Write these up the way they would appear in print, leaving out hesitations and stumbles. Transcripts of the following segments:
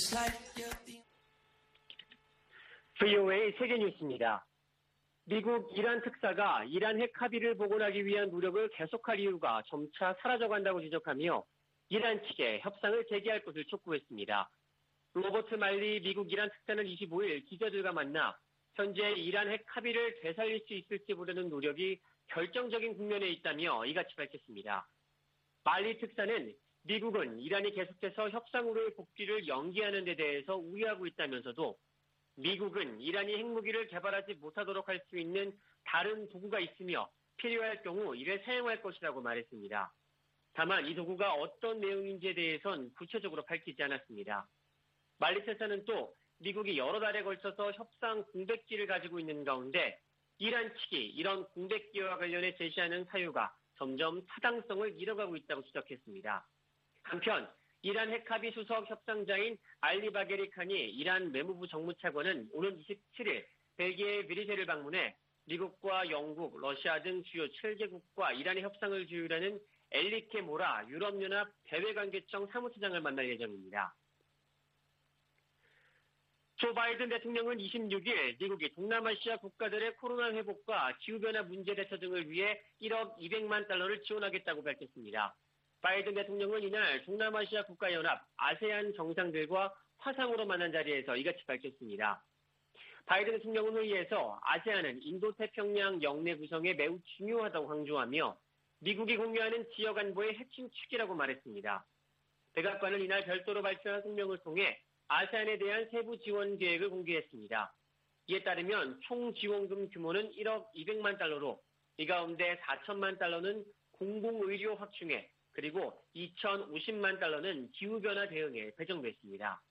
VOA 세계 뉴스입니다. 미국 이란 특사가 이란 핵 합의를 복원하기 위한 노력을 계속할 이유가 점차 사라져간다고 지적하며 이란 측에 협상을 재개할 것을 촉구했습니다. 로버트 말리 미국 이란 특사는 25일 기자들과 만나 현재 이란 핵 합의를 되살릴 수 있을지 보려는 노력이 결정적인 국면에 있다며 이같이 밝혔습니다. 말리 특사는 미국은 이란이 계속해서 협상으로의 복귀를 연기하는 데 대해서 우려하고 있다면서도 미국은 이란이 핵무기를 개발하지 못하도록 할 수 있는 다른 도구가 있으며 필요할 경우 이를 사용할 것이라고 말했습니다. 다만 이 도구가 어떤 내용인지에 대해선 구체적으로 밝히지 않았습니다. 말리 특사는 또 미국이 여러 달에 걸쳐서 협상 공백기를 가지고 있는 가운데 이란 측이 이런 공백기와 관련해 제시하는 사유가 점점 타당성을 잃어가고 있다고 지적했습니다. 한편 이란 핵합의 수석 협상자인 알리 바게리 칸이 이란 외무부 정무차관은 오는 27일 벨기에 브뤼셀을 방문해 미국과 영국, 러시아 등 주요 7개국과 이란의 협상을 주유하는 엘리케 모라 유럽연합 대외관계청 사무처장을 만날 예정입니다. 조 바이든 대통령은 26일 미국이 동남아시아 국가들의 코로나 회복과 기후변화 문제 대처 등을 위해 1억 200만 달러를 지원하겠다고 밝혔습니다. 바이든 대통령은 이날 동남아시아 국가연합 아세안 정상들과 화상으로 만난 자리에서 이같이 밝혔습니다. 바이든 대통령은 회의에서 아세안은 인도태평양 영내 구성에 매우 중요하다고 강조하며 미국이 공유하는 지역 안보의 핵심 축이라고 말했습니다. 백악관은 이날 별도로 발표한 성명을 통해 아세안에 대한 세부 지원 계획을 공개했습니다. 이에 따르면 총 지원금 규모는 1억 200만 달러로 이 가운데 4천만 달러는 공공의료 확충에 그리고 2,050만 달러는 기후변화 대응에 배정됐습니다.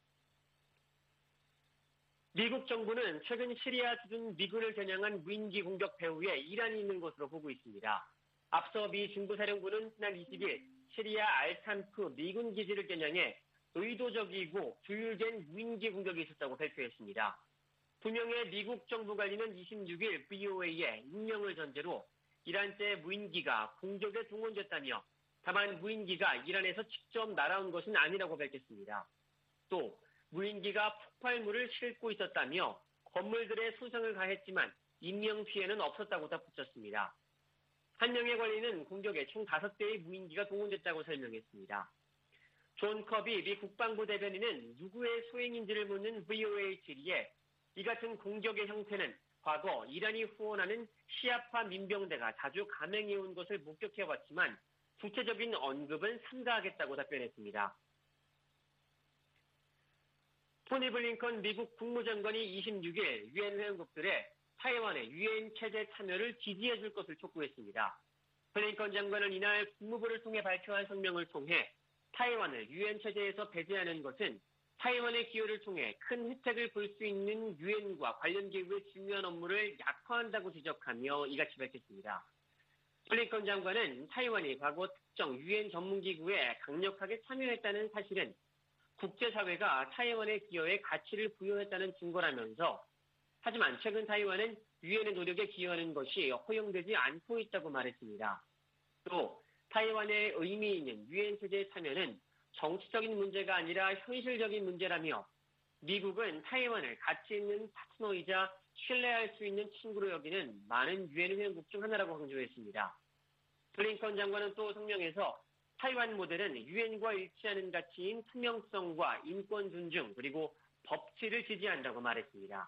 미국 정부는 최근 시리아 주둔 미군을 겨냥한 무인기 공격 배후에 이란이 있는 것으로 보고 있습니다. 앞서 미 중부사령부는 지난 20일 시리아 알탄프 미군 기지를 겨냥해 의도적이고 조율된 무인기 공격이 있었다고 발표했습니다. 분명히 미국 정부 관리는 26일 VOA에 익명을 전제로 이란제 무인기가 공격에 동원됐다며 다만 무인기가 이란에서 직접 날아온 것은 아니라고 밝혔습니다. 또 무인기가 폭발물을 싣고 있었다며 건물들에 손상을 가했지만 인명피해는 없었다고 덧붙였습니다. 한 명의 관리는 공격에 총 5대의 무인기가 동원됐다고 설명했습니다. 존 커비 미 국방부 대변인은 누구의 소행인지를 묻는 VOA 질의에 이 같은 공격의 형태는 과거 이란이 후원하는 시아파 민병대가 자주 감행해온 것을 목격해왔지만 구체적인 언급은 삼가하겠다고 답변했습니다. 토니 블링컨 미국 국무장관이 26일 유엔 회원국들의 타이완의 유엔 체제 참여를 지지해줄 것을 촉구했습니다. 블링컨 장관은 이날 국무부를 통해 발표한 성명을 통해 타이완을 유엔 체제에서 배제하는 것은 타이완의 기여를 통해 큰 혜택을 볼 수 있는 유엔과 관련 기구의 중요한 업무를 약화한다고 지적하며 이같이 밝혔습니다. 블링컨 장관은 타이완이 과거 특정 유엔 전문기구에 강력하게 참여했다는 사실은 국제사회가 타이완의 기여에 가치를 부여했다는 증거라면서 하지만 최근 타이완은 유엔의 노력에 기여하는 것이 허용되지 않고 있다고 말했습니다. 또 타이완의 의미 있는 유엔 체제에 참여는 정치적인 문제가 아니라 현실적인 문제라며 미국은 타이완을 가치 있는 파트너이자 신뢰할 수 있는 친구로 여기는 많은 유엔 회원국 중 하나라고 강조했습니다. 블링컨 장관은 또 성명에서 타이완 모델은 유엔과 일치하는 가치인 투명성과 인권 존중 그리고 법치를 지지한다고 말했습니다.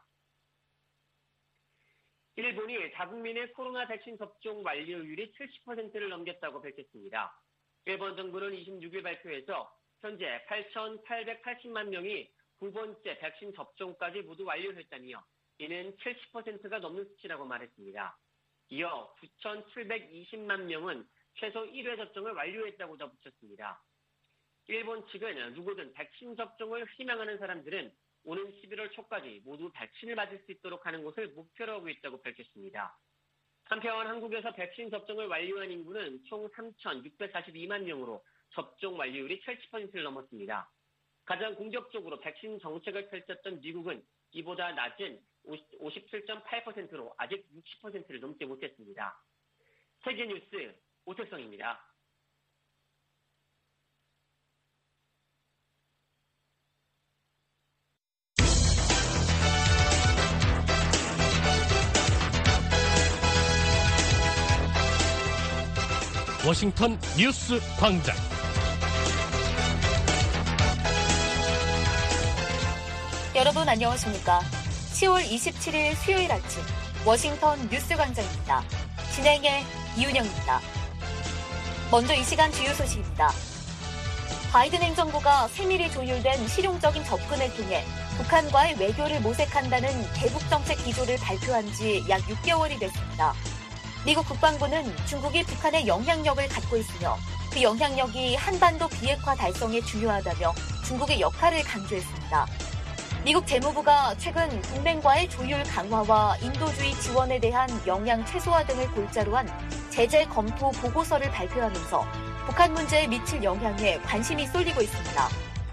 일본이 자국민의 코로나 백신 접종 완료율이 70%를 넘겼다고 밝혔습니다. 일본 정부는 26일 발표에서 현재 8,880만 명이 9번째 백신 접종까지 모두 완료했다며 이는 70%가 넘는 수치라고 말했습니다. 이어 9,720만 명은 최소 1회 접종을 완료했다고 덧붙였습니다. 일본 측은 누구든 백신 접종을 희망하는 사람들은 오는 11월 초까지 모두 백신을 맞을 수 있도록 하는 것을 목표로 하고 있다고 밝혔습니다. 한편 한국에서 백신 접종을 완료한 인구는 총 3,642만 명으로 접종 완료율이 70%를 넘었습니다. 가장 공격적으로 백신 정책을 펼쳤던 미국은 이보다 낮은 57.8%로 아직 60%를 넘지 못했습니다. 세계뉴스 오택성입니다. 워싱턴 뉴스 광장. 여러분 안녕하십니까? 10월 27일 수요일 아침 워싱턴 뉴스 광장입니다. 진행의 이윤영입니다. 먼저 이 시간 주요 소식입니다. 바이든 행정부가 세밀히 조율된 실용적인 접근을 통해 북한과의 외교를 모색한다는 대북정책 기조를 발표한 지 약 6개월이 됐습니다. 미국 국방부는 중국이 북한의 영향력을 갖고 있으며 그 영향력이 한반도 비핵화 달성에 중요하다며 중국의 역할을 강조했습니다. 미국 재무부가 최근 동맹과의 조율 강화와 인도주의 지원에 대한 영향 최소화 등을 골자로 한 제재 검토 보고서를 발표하면서 북한 문제에 미칠 영향에 관심이 쏠리고 있습니다.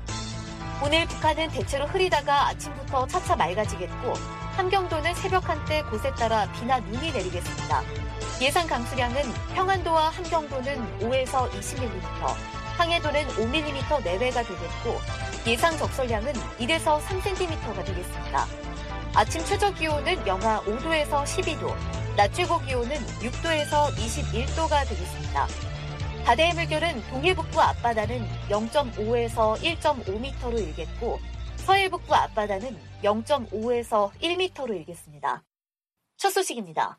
오늘 북한은 대체로 흐리다가 아침부터 차차 맑아지겠고 함경도는 새벽 한때 곳에 따라 비나 눈이 내리겠습니다. 예상 강수량은 평안도와 함경도는 5에서 20mm, 항해도는 5mm 내외가 되겠고 예상 적설량은 1에서 3cm가 되겠습니다. 아침 최저 기온은 영하 5도에서 12도, 낮 최고 기온은 6도에서 21도가 되겠습니다. 바다의 물결은 동해북부 앞바다는 0.5에서 1.5m로 일겠고 서해북부 앞바다는 0.5에서 1m로 일겠습니다. 첫 소식입니다.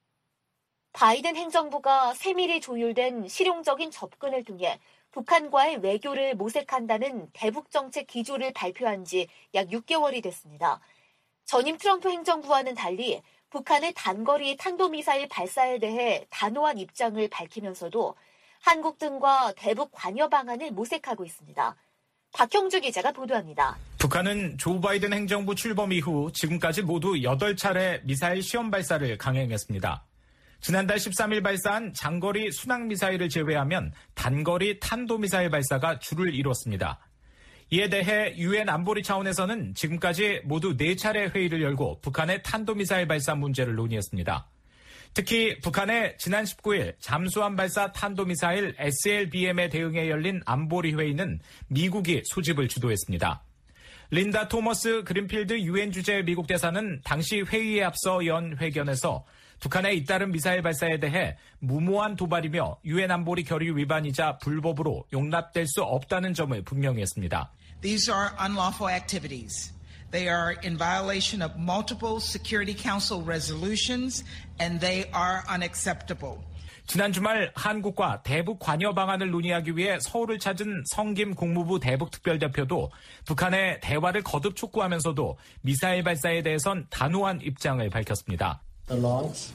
바이든 행정부가 세밀히 조율된 실용적인 접근을 통해 북한과의 외교를 모색한다는 대북정책 기조를 발표한 지 약 6개월이 됐습니다. 전임 트럼프 행정부와는 달리 북한의 단거리 탄도미사일 발사에 대해 단호한 입장을 밝히면서도 한국 등과 대북 관여 방안을 모색하고 있습니다. 박형주 기자가 보도합니다. 북한은 조 바이든 행정부 출범 이후 지금까지 모두 8차례 미사일 시험 발사를 강행했습니다. 지난달 13일 발사한 장거리 순항미사일을 제외하면 단거리 탄도미사일 발사가 주를 이뤘습니다. 이에 대해 유엔 안보리 차원에서는 지금까지 모두 4차례 회의를 열고 북한의 탄도미사일 발사 문제를 논의했습니다. 특히 북한의 지난 19일 잠수함 발사 탄도미사일 SLBM에 대응해 열린 안보리 회의는 미국이 소집을 주도했습니다. 린다 토머스 그린필드 유엔 주재 미국 대사는 당시 회의에 앞서 연 회견에서 북한의 잇따른 미사일 발사에 대해 무모한 도발이며 유엔 안보리 결의 위반이자 불법으로 용납될 수 없다는 점을 분명히 했습니다. These are unlawful activities. They are in violation of multiple Security Council resolutions and they are unacceptable. 지난 주말 한국과 대북 관여 방안을 논의하기 위해 서울을 찾은 성김 국무부 대북특별대표도 북한의 대화를 거듭 촉구하면서도 미사일 발사에 대해선 단호한 입장을 밝혔습니다. The launch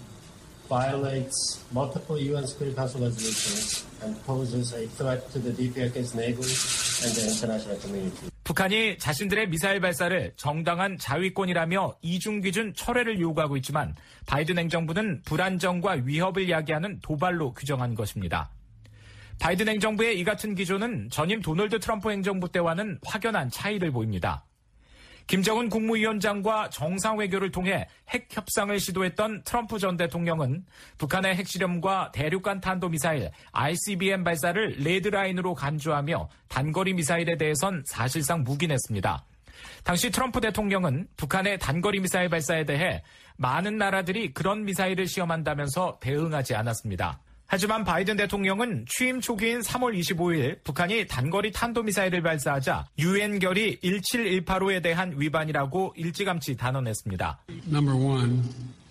violates multiple UN Security Council resolutions and poses a threat to the DPRK's neighbors and the international community. 북한이 자신들의 미사일 발사를 정당한 자위권이라며 이중기준 철회를 요구하고 있지만 바이든 행정부는 불안정과 위협을 야기하는 도발로 규정한 것입니다. 바이든 행정부의 이 같은 기조는 전임 도널드 트럼프 행정부 때와는 확연한 차이를 보입니다. 김정은 국무위원장과 정상외교를 통해 핵 협상을 시도했던 트럼프 전 대통령은 북한의 핵실험과 대륙간 탄도미사일 ICBM 발사를 레드라인으로 간주하며 단거리 미사일에 대해선 사실상 묵인했습니다. 당시 트럼프 대통령은 북한의 단거리 미사일 발사에 대해 많은 나라들이 그런 미사일을 시험한다면서 대응하지 않았습니다. 하지만 바이든 대통령은 취임 초기인 3월 25일 북한이 단거리 탄도미사일을 발사하자 유엔 결의 17185에 대한 위반이라고 일찌감치 단언했습니다. Number one,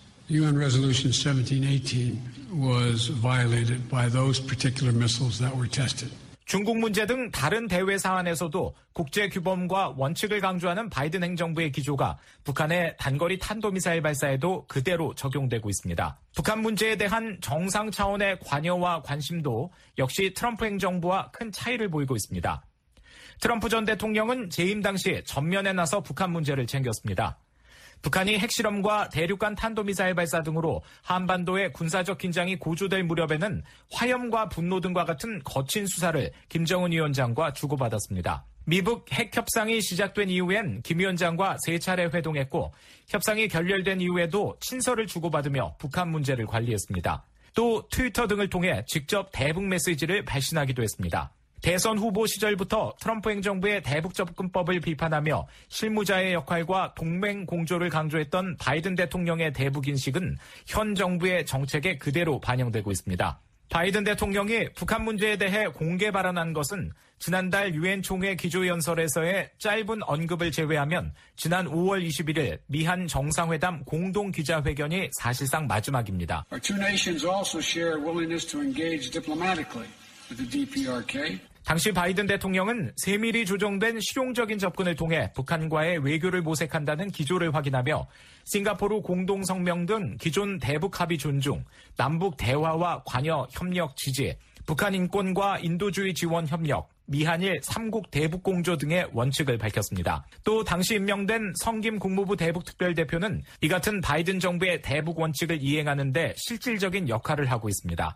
UN Resolution 1718 was violated by those particular missiles that were tested. 중국 문제 등 다른 대외 사안에서도 국제 규범과 원칙을 강조하는 바이든 행정부의 기조가 북한의 단거리 탄도미사일 발사에도 그대로 적용되고 있습니다. 북한 문제에 대한 정상 차원의 관여와 관심도 역시 트럼프 행정부와 큰 차이를 보이고 있습니다. 트럼프 전 대통령은 재임 당시 전면에 나서 북한 문제를 챙겼습니다. 북한이 핵실험과 대륙간 탄도미사일 발사 등으로 한반도의 군사적 긴장이 고조될 무렵에는 화염과 분노 등과 같은 거친 수사를 김정은 위원장과 주고받았습니다. 미북 핵 협상이 시작된 이후엔 김 위원장과 3차례 회동했고 협상이 결렬된 이후에도 친서를 주고받으며 북한 문제를 관리했습니다. 또 트위터 등을 통해 직접 대북 메시지를 발신하기도 했습니다. 대선 후보 시절부터 트럼프 행정부의 대북 접근법을 비판하며 실무자의 역할과 동맹 공조를 강조했던 바이든 대통령의 대북 인식은 현 정부의 정책에 그대로 반영되고 있습니다. 바이든 대통령이 북한 문제에 대해 공개 발언한 것은 지난달 유엔 총회 기조연설에서의 짧은 언급을 제외하면 지난 5월 21일 미한 정상회담 공동 기자회견이 사실상 마지막입니다. Our two nations also share a willingness to engage diplomatically with the DPRK. 당시 바이든 대통령은 세밀히 조정된 실용적인 접근을 통해 북한과의 외교를 모색한다는 기조를 확인하며 싱가포르 공동성명 등 기존 대북 합의 존중, 남북 대화와 관여 협력 지지, 북한 인권과 인도주의 지원 협력, 미한일 3국 대북 공조 등의 원칙을 밝혔습니다. 또 당시 임명된 성김 국무부 대북특별대표는 이 같은 바이든 정부의 대북 원칙을 이행하는 데 실질적인 역할을 하고 있습니다.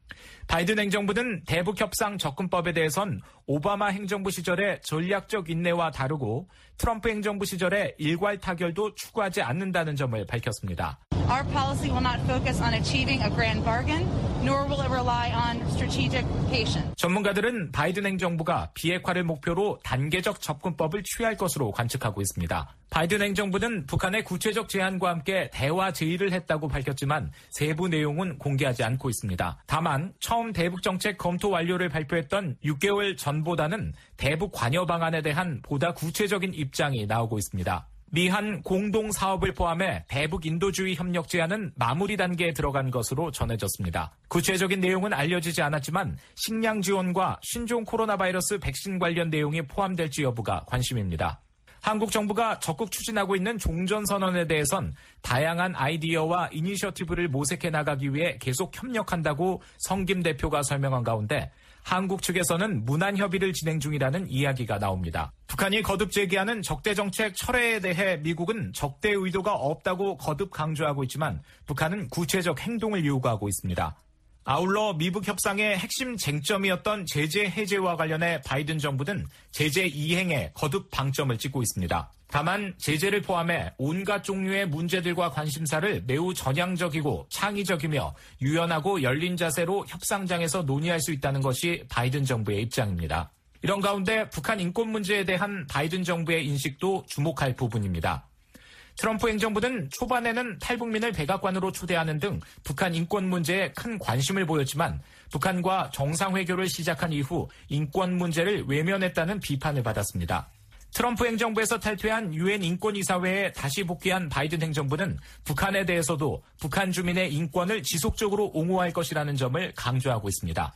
바이든 행정부는 대북협상 접근법에 대해선 오바마 행정부 시절의 전략적 인내와 다르고 트럼프 행정부 시절의 일괄 타결도 추구하지 않는다는 점을 밝혔습니다. Our policy will not focus on achieving a grand bargain, nor will it rely on strategic patience. 전문가들은 바이든 행정부가 비핵화를 목표로 단계적 접근법을 취할 것으로 관측하고 있습니다. 바이든 행정부는 북한의 구체적 제안과 함께 대화 제의를 했다고 밝혔지만 세부 내용은 공개하지 않고 있습니다. 다만 처음 대북 정책 검토 완료를 발표했던 6개월 전보다는 대북 관여 방안에 대한 보다 구체적인 입장이 나오고 있습니다. 미한 공동사업을 포함해 대북 인도주의 협력 제안은 마무리 단계에 들어간 것으로 전해졌습니다. 구체적인 내용은 알려지지 않았지만 식량 지원과 신종 코로나 바이러스 백신 관련 내용이 포함될지 여부가 관심입니다. 한국 정부가 적극 추진하고 있는 종전선언에 대해선 다양한 아이디어와 이니셔티브를 모색해 나가기 위해 계속 협력한다고 성김 대표가 설명한 가운데 한국 측에서는 문안 협의를 진행 중이라는 이야기가 나옵니다. 북한이 거듭 제기하는 적대 정책 철회에 대해 미국은 적대 의도가 없다고 거듭 강조하고 있지만 북한은 구체적 행동을 요구하고 있습니다. 아울러 미북 협상의 핵심 쟁점이었던 제재 해제와 관련해 바이든 정부는 제재 이행에 거듭 방점을 찍고 있습니다. 다만 제재를 포함해 온갖 종류의 문제들과 관심사를 매우 전향적이고 창의적이며 유연하고 열린 자세로 협상장에서 논의할 수 있다는 것이 바이든 정부의 입장입니다. 이런 가운데 북한 인권 문제에 대한 바이든 정부의 인식도 주목할 부분입니다. 트럼프 행정부는 초반에는 탈북민을 백악관으로 초대하는 등 북한 인권 문제에 큰 관심을 보였지만 북한과 정상회교를 시작한 이후 인권 문제를 외면했다는 비판을 받았습니다. 트럼프 행정부에서 탈퇴한 유엔 인권이사회에 다시 복귀한 바이든 행정부는 북한에 대해서도 북한 주민의 인권을 지속적으로 옹호할 것이라는 점을 강조하고 있습니다.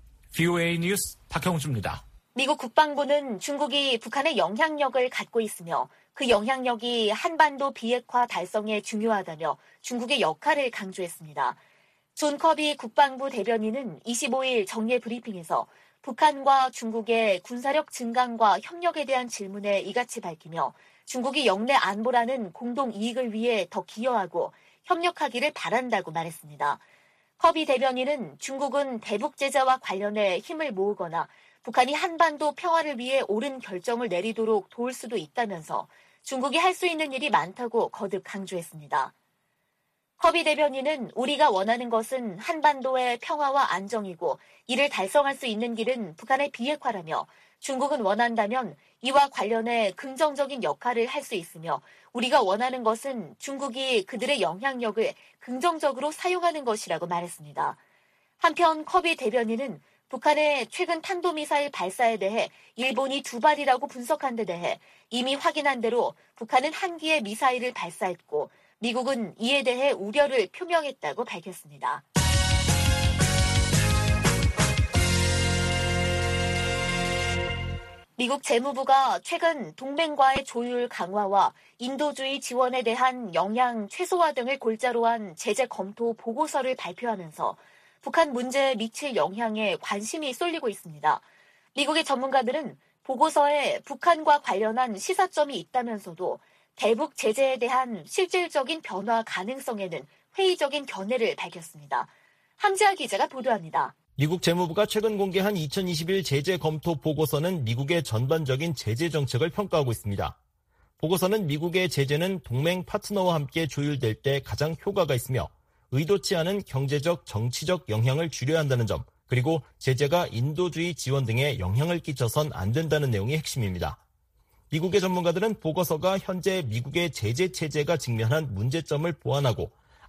VOA 뉴스 박형주입니다. 미국 국방부는 중국이 북한의 영향력을 갖고 있으며 그 영향력이 한반도 비핵화 달성에 중요하다며 중국의 역할을 강조했습니다. 존 커비 국방부 대변인은 25일 정례 브리핑에서 북한과 중국의 군사력 증강과 협력에 대한 질문에 이같이 밝히며 중국이 영내 안보라는 공동 이익을 위해 더 기여하고 협력하기를 바란다고 말했습니다. 커비 대변인은 중국은 대북 제재와 관련해 힘을 모으거나 북한이 한반도 평화를 위해 옳은 결정을 내리도록 도울 수도 있다면서 중국이 할 수 있는 일이 많다고 거듭 강조했습니다. 커비 대변인은 우리가 원하는 것은 한반도의 평화와 안정이고 이를 달성할 수 있는 길은 북한의 비핵화라며 중국은 원한다면 이와 관련해 긍정적인 역할을 할 수 있으며 우리가 원하는 것은 중국이 그들의 영향력을 긍정적으로 사용하는 것이라고 말했습니다. 한편 커비 대변인은 북한의 최근 탄도미사일 발사에 대해 일본이 2발이라고 분석한 데 대해 이미 확인한 대로 북한은 1기의 미사일을 발사했고 미국은 이에 대해 우려를 표명했다고 밝혔습니다. 미국 재무부가 최근 동맹과의 조율 강화와 인도주의 지원에 대한 영향 최소화 등을 골자로 한 제재 검토 보고서를 발표하면서 북한 문제에 미칠 영향에 관심이 쏠리고 있습니다. 미국의 전문가들은 보고서에 북한과 관련한 시사점이 있다면서도 대북 제재에 대한 실질적인 변화 가능성에는 회의적인 견해를 밝혔습니다. 함지아 기자가 보도합니다. 미국 재무부가 최근 공개한 2021 제재 검토 보고서는 미국의 전반적인 제재 정책을 평가하고 있습니다. 보고서는 미국의 제재는 동맹 파트너와 함께 조율될 때 가장 효과가 있으며 의도치 않은 경제적, 정치적 영향을 줄여야 한다는 점, 그리고 제재가 인도주의 지원 등에 영향을 끼쳐선 안 된다는 내용이 핵심입니다. 미국의 전문가들은 보고서가 현재 미국의 제재 체제가 직면한 문제점을 보완하고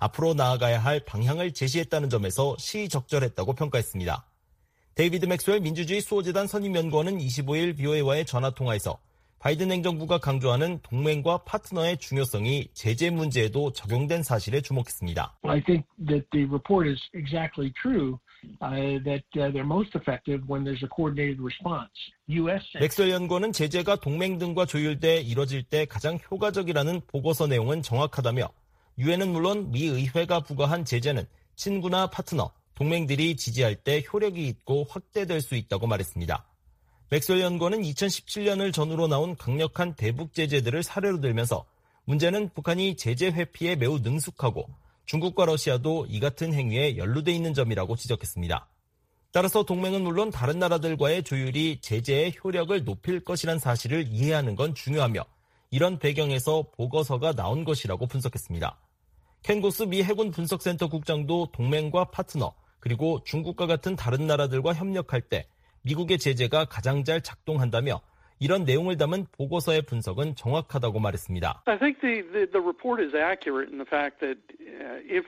앞으로 나아가야 할 방향을 제시했다는 점에서 시적절했다고 평가했습니다. 데이비드 맥스웰 민주주의 수호재단 선임연구원은 25일 BOA와의 전화통화에서 바이든 행정부가 강조하는 동맹과 파트너의 중요성이 제재 문제에도 적용된 사실에 주목했습니다. I think that the report is exactly true. That they're most effective when there's a coordinated response. 맥스웰 연구원은 제재가 동맹 등과 조율돼 이뤄질 때 가장 효과적이라는 보고서 내용은 정확하다며 유엔은 물론 미 의회가 부과한 제재는 친구나 파트너, 동맹들이 지지할 때 효력이 있고 확대될 수 있다고 말했습니다. 맥스웰 연구원은 2017년을 전후로 나온 강력한 대북 제재들을 사례로 들면서 문제는 북한이 제재 회피에 매우 능숙하고 중국과 러시아도 이 같은 행위에 연루돼 있는 점이라고 지적했습니다. 따라서 동맹은 물론 다른 나라들과의 조율이 제재의 효력을 높일 것이란 사실을 이해하는 건 중요하며 이런 배경에서 보고서가 나온 것이라고 분석했습니다. 켄 고스 미 해군 분석센터 국장도 동맹과 파트너 그리고 중국과 같은 다른 나라들과 협력할 때 미국의 제재가 가장 잘 작동한다며 이런 내용을 담은 보고서의 분석은 정확하다고 말했습니다. I think the report is accurate in the fact that if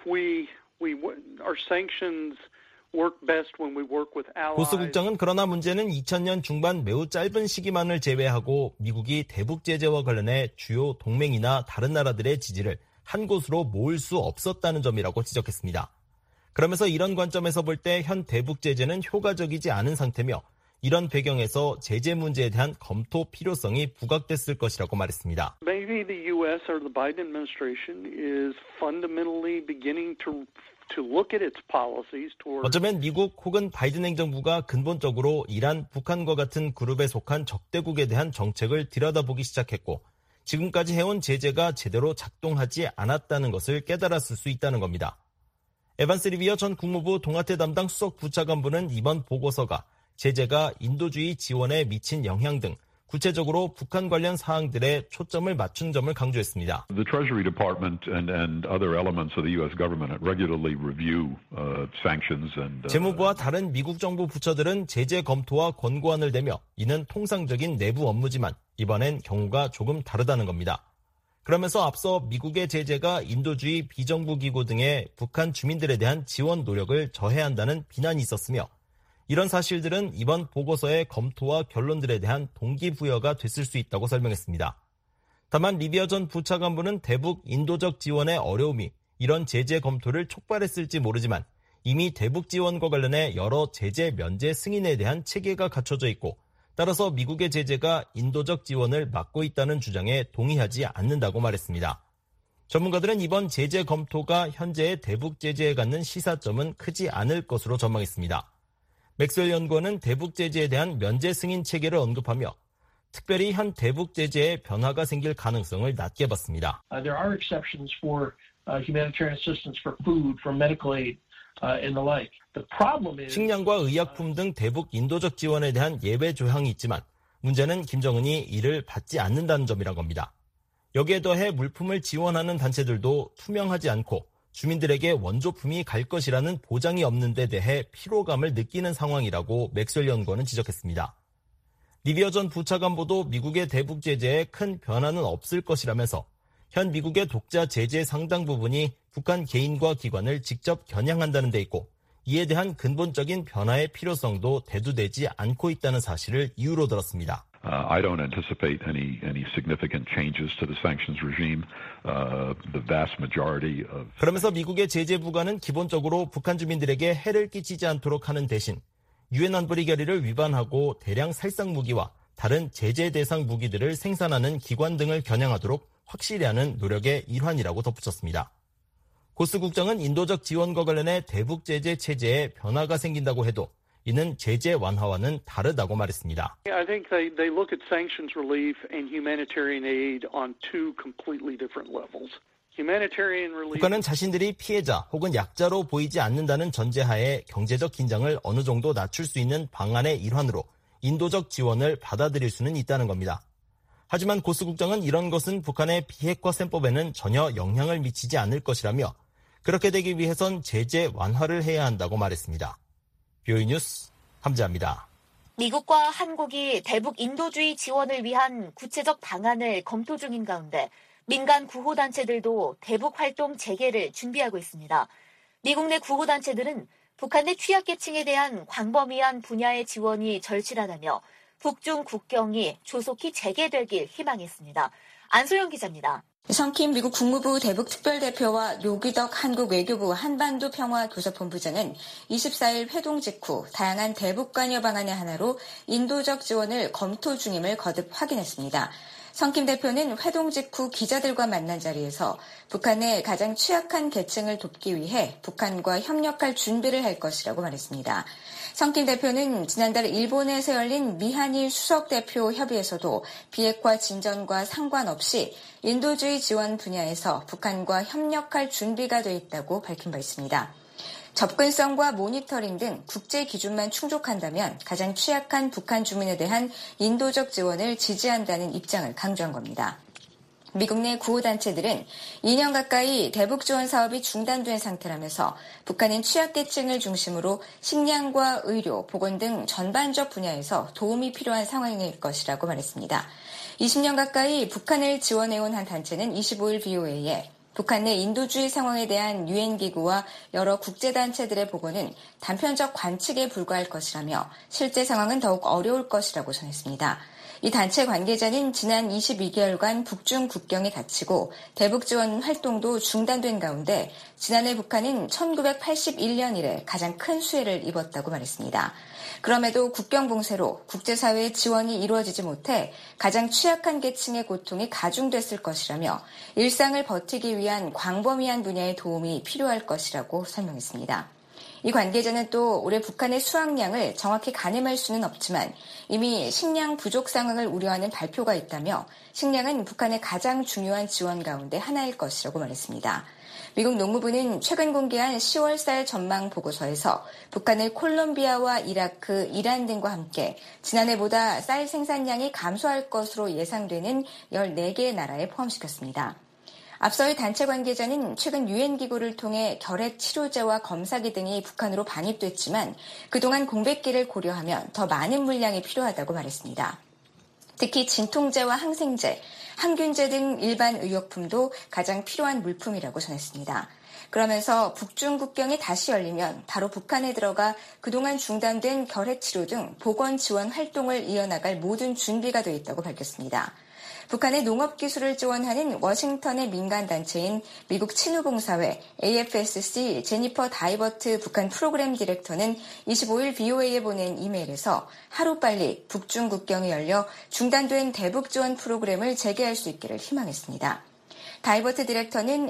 our sanctions work best when we work with allies. 고스 국장은 그러나 문제는 2000년 중반 매우 짧은 시기만을 제외하고 미국이 대북 제재와 관련해 주요 동맹이나 다른 나라들의 지지를 한 곳으로 모을 수 없었다는 점이라고 지적했습니다. 그러면서 이런 관점에서 볼 때 현 대북 제재는 효과적이지 않은 상태며 이런 배경에서 제재 문제에 대한 검토 필요성이 부각됐을 것이라고 말했습니다. Maybe the U.S. or the Biden administration is fundamentally beginning to look at its policies toward. 어쩌면 미국 혹은 바이든 행정부가 근본적으로 이란, 북한과 같은 그룹에 속한 적대국에 대한 정책을 들여다보기 시작했고 지금까지 해온 제재가 제대로 작동하지 않았다는 것을 깨달았을 수 있다는 겁니다. 에반스 리비어 전 국무부 동아태 담당 수석 부차관보는 이번 보고서가 제재가 인도주의 지원에 미친 영향 등 구체적으로 북한 관련 사항들에 초점을 맞춘 점을 강조했습니다. The Treasury Department and other elements of the U.S. government regularly review sanctions and 재무부와 다른 미국 정부 부처들은 제재 검토와 권고안을 내며 이는 통상적인 내부 업무지만 이번엔 경우가 조금 다르다는 겁니다. 그러면서 앞서 미국의 제재가 인도주의 비정부 기구 등의 북한 주민들에 대한 지원 노력을 저해한다는 비난이 있었으며 이런 사실들은 이번 보고서의 검토와 결론들에 대한 동기부여가 됐을 수 있다고 설명했습니다. 다만 리비어 전 부차관보는 대북 인도적 지원의 어려움이 이런 제재 검토를 촉발했을지 모르지만 이미 대북 지원과 관련해 여러 제재 면제 승인에 대한 체계가 갖춰져 있고 따라서 미국의 제재가 인도적 지원을 막고 있다는 주장에 동의하지 않는다고 말했습니다. 전문가들은 이번 제재 검토가 현재의 대북 제재에 갖는 시사점은 크지 않을 것으로 전망했습니다. 맥스웰 연구원은 대북 제재에 대한 면제 승인 체계를 언급하며 특별히 현 대북 제재에 변화가 생길 가능성을 낮게 봤습니다. There are exceptions for humanitarian assistance for food, for medical aid. 식량과 의약품 등 대북 인도적 지원에 대한 예외 조항이 있지만 문제는 김정은이 이를 받지 않는다는 점이란 겁니다. 여기에 더해 물품을 지원하는 단체들도 투명하지 않고 주민들에게 원조품이 갈 것이라는 보장이 없는 데 대해 피로감을 느끼는 상황이라고 맥스웰 연구원은 지적했습니다. 리비어 전 부차관보도 미국의 대북 제재에 큰 변화는 없을 것이라면서 현 미국의 독자 제재 상당 부분이 북한 개인과 기관을 직접 겨냥한다는 데 있고 이에 대한 근본적인 변화의 필요성도 대두되지 않고 있다는 사실을 이유로 들었습니다. I don't anticipate any significant changes to the sanctions regime. The vast majority of 그러면서 미국의 제재 부과는 기본적으로 북한 주민들에게 해를 끼치지 않도록 하는 대신 유엔 안보리 결의를 위반하고 대량 살상 무기와 다른 제재 대상 무기들을 생산하는 기관 등을 겨냥하도록 확실히 하는 노력의 일환이라고 덧붙였습니다. 고스 국장은 인도적 지원과 관련해 대북 제재 체제에 변화가 생긴다고 해도 이는 제재 완화와는 다르다고 말했습니다. I think they look at sanctions relief and humanitarian aid on two completely different levels. Humanitarian relief. 북한은 자신들이 피해자 혹은 약자로 보이지 않는다는 전제하에 경제적 긴장을 어느 정도 낮출 수 있는 방안의 일환으로 인도적 지원을 받아들일 수는 있다는 겁니다. 하지만 고스 국장은 이런 것은 북한의 비핵화 셈법에는 전혀 영향을 미치지 않을 것이라며 그렇게 되기 위해선 제재 완화를 해야 한다고 말했습니다. BOE 뉴스 함재합니다. 미국과 한국이 대북 인도주의 지원을 위한 구체적 방안을 검토 중인 가운데 민간 구호단체들도 대북 활동 재개를 준비하고 있습니다. 미국 내 구호단체들은 북한 내 취약계층에 대한 광범위한 분야의 지원이 절실하다며 북중 국경이 조속히 재개되길 희망했습니다. 안소영 기자입니다. 성킴 미국 국무부 대북특별대표와 노기덕 한국 외교부 한반도 평화교섭본부장은 24일 회동 직후 다양한 대북 관여 방안의 하나로 인도적 지원을 검토 중임을 거듭 확인했습니다. 성킴 대표는 회동 직후 기자들과 만난 자리에서 북한의 가장 취약한 계층을 돕기 위해 북한과 협력할 준비를 할 것이라고 말했습니다. 성킴 대표는 지난달 일본에서 열린 미한일 수석대표 협의에서도 비핵화 진전과 상관없이 인도주의 지원 분야에서 북한과 협력할 준비가 돼 있다고 밝힌 바 있습니다. 접근성과 모니터링 등 국제 기준만 충족한다면 가장 취약한 북한 주민에 대한 인도적 지원을 지지한다는 입장을 강조한 겁니다. 미국 내 구호단체들은 2년 가까이 대북 지원 사업이 중단된 상태라면서 북한은 취약계층을 중심으로 식량과 의료, 보건 등 전반적 분야에서 도움이 필요한 상황일 것이라고 말했습니다. 20년 가까이 북한을 지원해온 한 단체는 25일 BOA에 북한 내 인도주의 상황에 대한 유엔기구와 여러 국제단체들의 보고는 단편적 관측에 불과할 것이라며 실제 상황은 더욱 어려울 것이라고 전했습니다. 이 단체 관계자는 지난 22개월간 북중 국경이 닫히고 대북 지원 활동도 중단된 가운데 지난해 북한은 1981년 이래 가장 큰 수해를 입었다고 말했습니다. 그럼에도 국경 봉쇄로 국제사회의 지원이 이루어지지 못해 가장 취약한 계층의 고통이 가중됐을 것이라며 일상을 버티기 위한 광범위한 분야의 도움이 필요할 것이라고 설명했습니다. 이 관계자는 또 올해 북한의 수확량을 정확히 가늠할 수는 없지만 이미 식량 부족 상황을 우려하는 발표가 있다며 식량은 북한의 가장 중요한 지원 가운데 하나일 것이라고 말했습니다. 미국 농무부는 최근 공개한 10월 쌀 전망 보고서에서 북한을 콜롬비아와 이라크, 이란 등과 함께 지난해보다 쌀 생산량이 감소할 것으로 예상되는 14개의 나라에 포함시켰습니다. 앞서 이 단체 관계자는 최근 유엔기구를 통해 결핵 치료제와 검사기 등이 북한으로 반입됐지만 그동안 공백기를 고려하면 더 많은 물량이 필요하다고 말했습니다. 특히 진통제와 항생제, 항균제 등 일반 의약품도 가장 필요한 물품이라고 전했습니다. 그러면서 북중 국경이 다시 열리면 바로 북한에 들어가 그동안 중단된 결핵 치료 등 보건 지원 활동을 이어나갈 모든 준비가 돼 있다고 밝혔습니다. 북한의 농업기술을 지원하는 워싱턴의 민간단체인 미국 친후봉사회 AFSC 제니퍼 다이버트 북한 프로그램 디렉터는 25일 BOA에 보낸 이메일에서 하루빨리 북중 국경이 열려 중단된 대북 지원 프로그램을 재개할 수 있기를 희망했습니다. 다이버트 디렉터는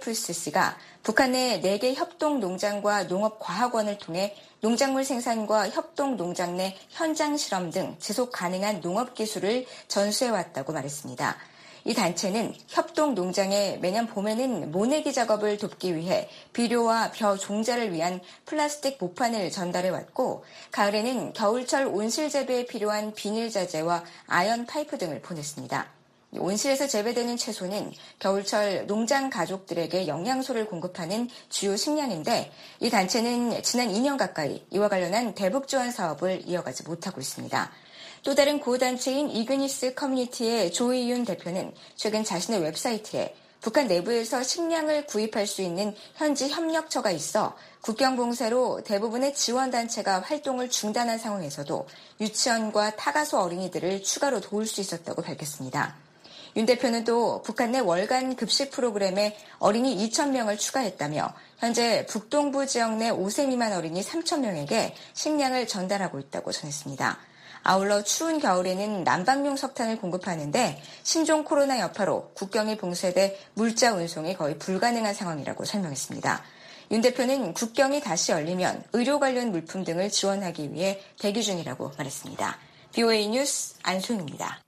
AFSC가 북한 내 4개 협동 농장과 농업과학원을 통해 농작물 생산과 협동 농장 내 현장 실험 등 지속 가능한 농업 기술을 전수해왔다고 말했습니다. 이 단체는 협동 농장에 매년 봄에는 모내기 작업을 돕기 위해 비료와 벼 종자를 위한 플라스틱 모판을 전달해왔고 가을에는 겨울철 온실 재배에 필요한 비닐 자재와 아연 파이프 등을 보냈습니다. 온실에서 재배되는 채소는 겨울철 농장 가족들에게 영양소를 공급하는 주요 식량인데 이 단체는 지난 2년 가까이 이와 관련한 대북 지원 사업을 이어가지 못하고 있습니다. 또 다른 구호단체인 이그니스 커뮤니티의 조이윤 대표는 최근 자신의 웹사이트에 북한 내부에서 식량을 구입할 수 있는 현지 협력처가 있어 국경 봉쇄로 대부분의 지원단체가 활동을 중단한 상황에서도 유치원과 타가소 어린이들을 추가로 도울 수 있었다고 밝혔습니다. 윤 대표는 또 북한 내 월간 급식 프로그램에 어린이 2,000명을 추가했다며 현재 북동부 지역 내 5세 미만 어린이 3,000명에게 식량을 전달하고 있다고 전했습니다. 아울러 추운 겨울에는 난방용 석탄을 공급하는데 신종 코로나 여파로 국경이 봉쇄돼 물자 운송이 거의 불가능한 상황이라고 설명했습니다. 윤 대표는 국경이 다시 열리면 의료 관련 물품 등을 지원하기 위해 대기 중이라고 말했습니다. BOA 뉴스 안소영입니다.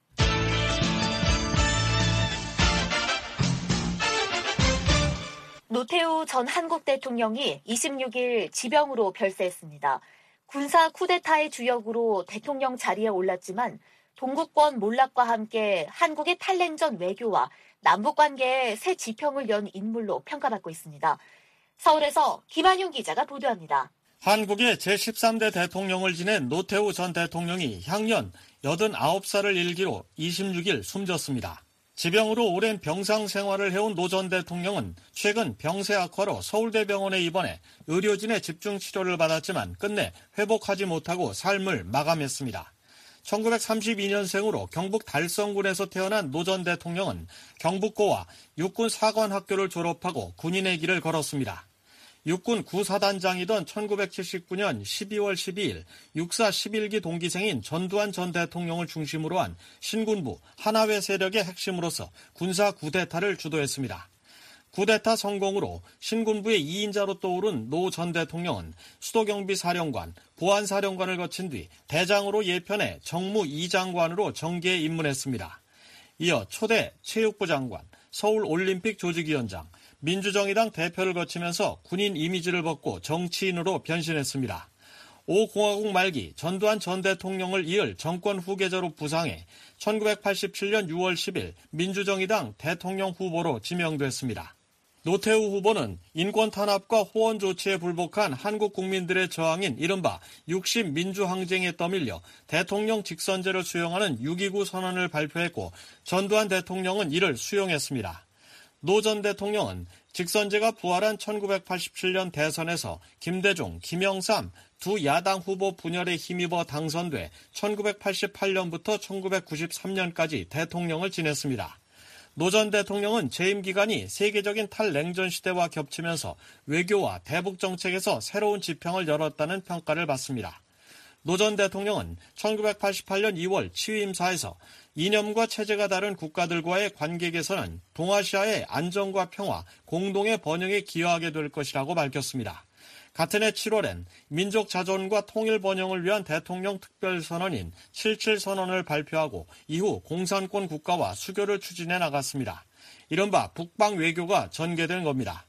노태우 전 한국 대통령이 26일 지병으로 별세했습니다. 군사 쿠데타의 주역으로 대통령 자리에 올랐지만 동구권 몰락과 함께 한국의 탈냉전 외교와 남북관계에 새 지평을 연 인물로 평가받고 있습니다. 서울에서 김한용 기자가 보도합니다. 한국의 제13대 대통령을 지낸 노태우 전 대통령이 향년 89살을 일기로 26일 숨졌습니다. 지병으로 오랜 병상 생활을 해온 노 전 대통령은 최근 병세 악화로 서울대병원에 입원해 의료진의 집중 치료를 받았지만 끝내 회복하지 못하고 삶을 마감했습니다. 1932년생으로 경북 달성군에서 태어난 노 전 대통령은 경북고와 육군 사관학교를 졸업하고 군인의 길을 걸었습니다. 육군 구사단장이던 1979년 12월 12일 육사 11기 동기생인 전두환 전 대통령을 중심으로 한 신군부 하나회 세력의 핵심으로서 군사 쿠데타를 주도했습니다. 쿠데타 성공으로 신군부의 2인자로 떠오른 노 전 대통령은 수도경비사령관, 보안사령관을 거친 뒤 대장으로 예편해 정무 2장관으로 정계에 입문했습니다. 이어 초대 체육부 장관, 서울올림픽 조직위원장, 민주정의당 대표를 거치면서 군인 이미지를 벗고 정치인으로 변신했습니다. 5공화국 말기 전두환 전 대통령을 이을 정권 후계자로 부상해 1987년 6월 10일 민주정의당 대통령 후보로 지명됐습니다. 노태우 후보는 인권 탄압과 호원 조치에 불복한 한국 국민들의 저항인 이른바 60 민주항쟁에 떠밀려 대통령 직선제를 수용하는 6.29 선언을 발표했고 전두환 대통령은 이를 수용했습니다. 노 전 대통령은 직선제가 부활한 1987년 대선에서 김대중, 김영삼 두 야당 후보 분열에 힘입어 당선돼 1988년부터 1993년까지 대통령을 지냈습니다. 노 전 대통령은 재임 기간이 세계적인 탈냉전 시대와 겹치면서 외교와 대북 정책에서 새로운 지평을 열었다는 평가를 받습니다. 노 전 대통령은 1988년 2월 취임사에서 이념과 체제가 다른 국가들과의 관계 개선은 동아시아의 안정과 평화, 공동의 번영에 기여하게 될 것이라고 밝혔습니다. 같은 해 7월엔 민족 자존과 통일 번영을 위한 대통령 특별선언인 77선언을 발표하고 이후 공산권 국가와 수교를 추진해 나갔습니다. 이른바 북방 외교가 전개된 겁니다.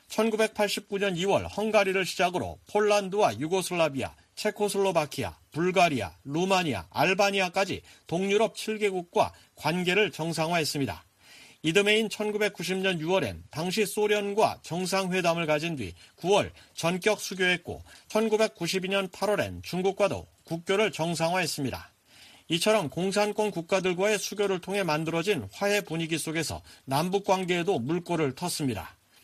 1989년 2월 헝가리를 시작으로 폴란드와 유고슬라비아, 체코슬로바키아, 불가리아, 루마니아, 알바니아까지 동유럽 7개국과 관계를 정상화했습니다. 이듬해인 1990년 6월엔 당시 소련과 정상회담을 가진 뒤 9월 전격 수교했고 1992년 8월엔 중국과도 국교를 정상화했습니다. 이처럼 공산권 국가들과의 수교를 통해 만들어진 화해 분위기 속에서 남북관계에도 물꼬를 텄습니다.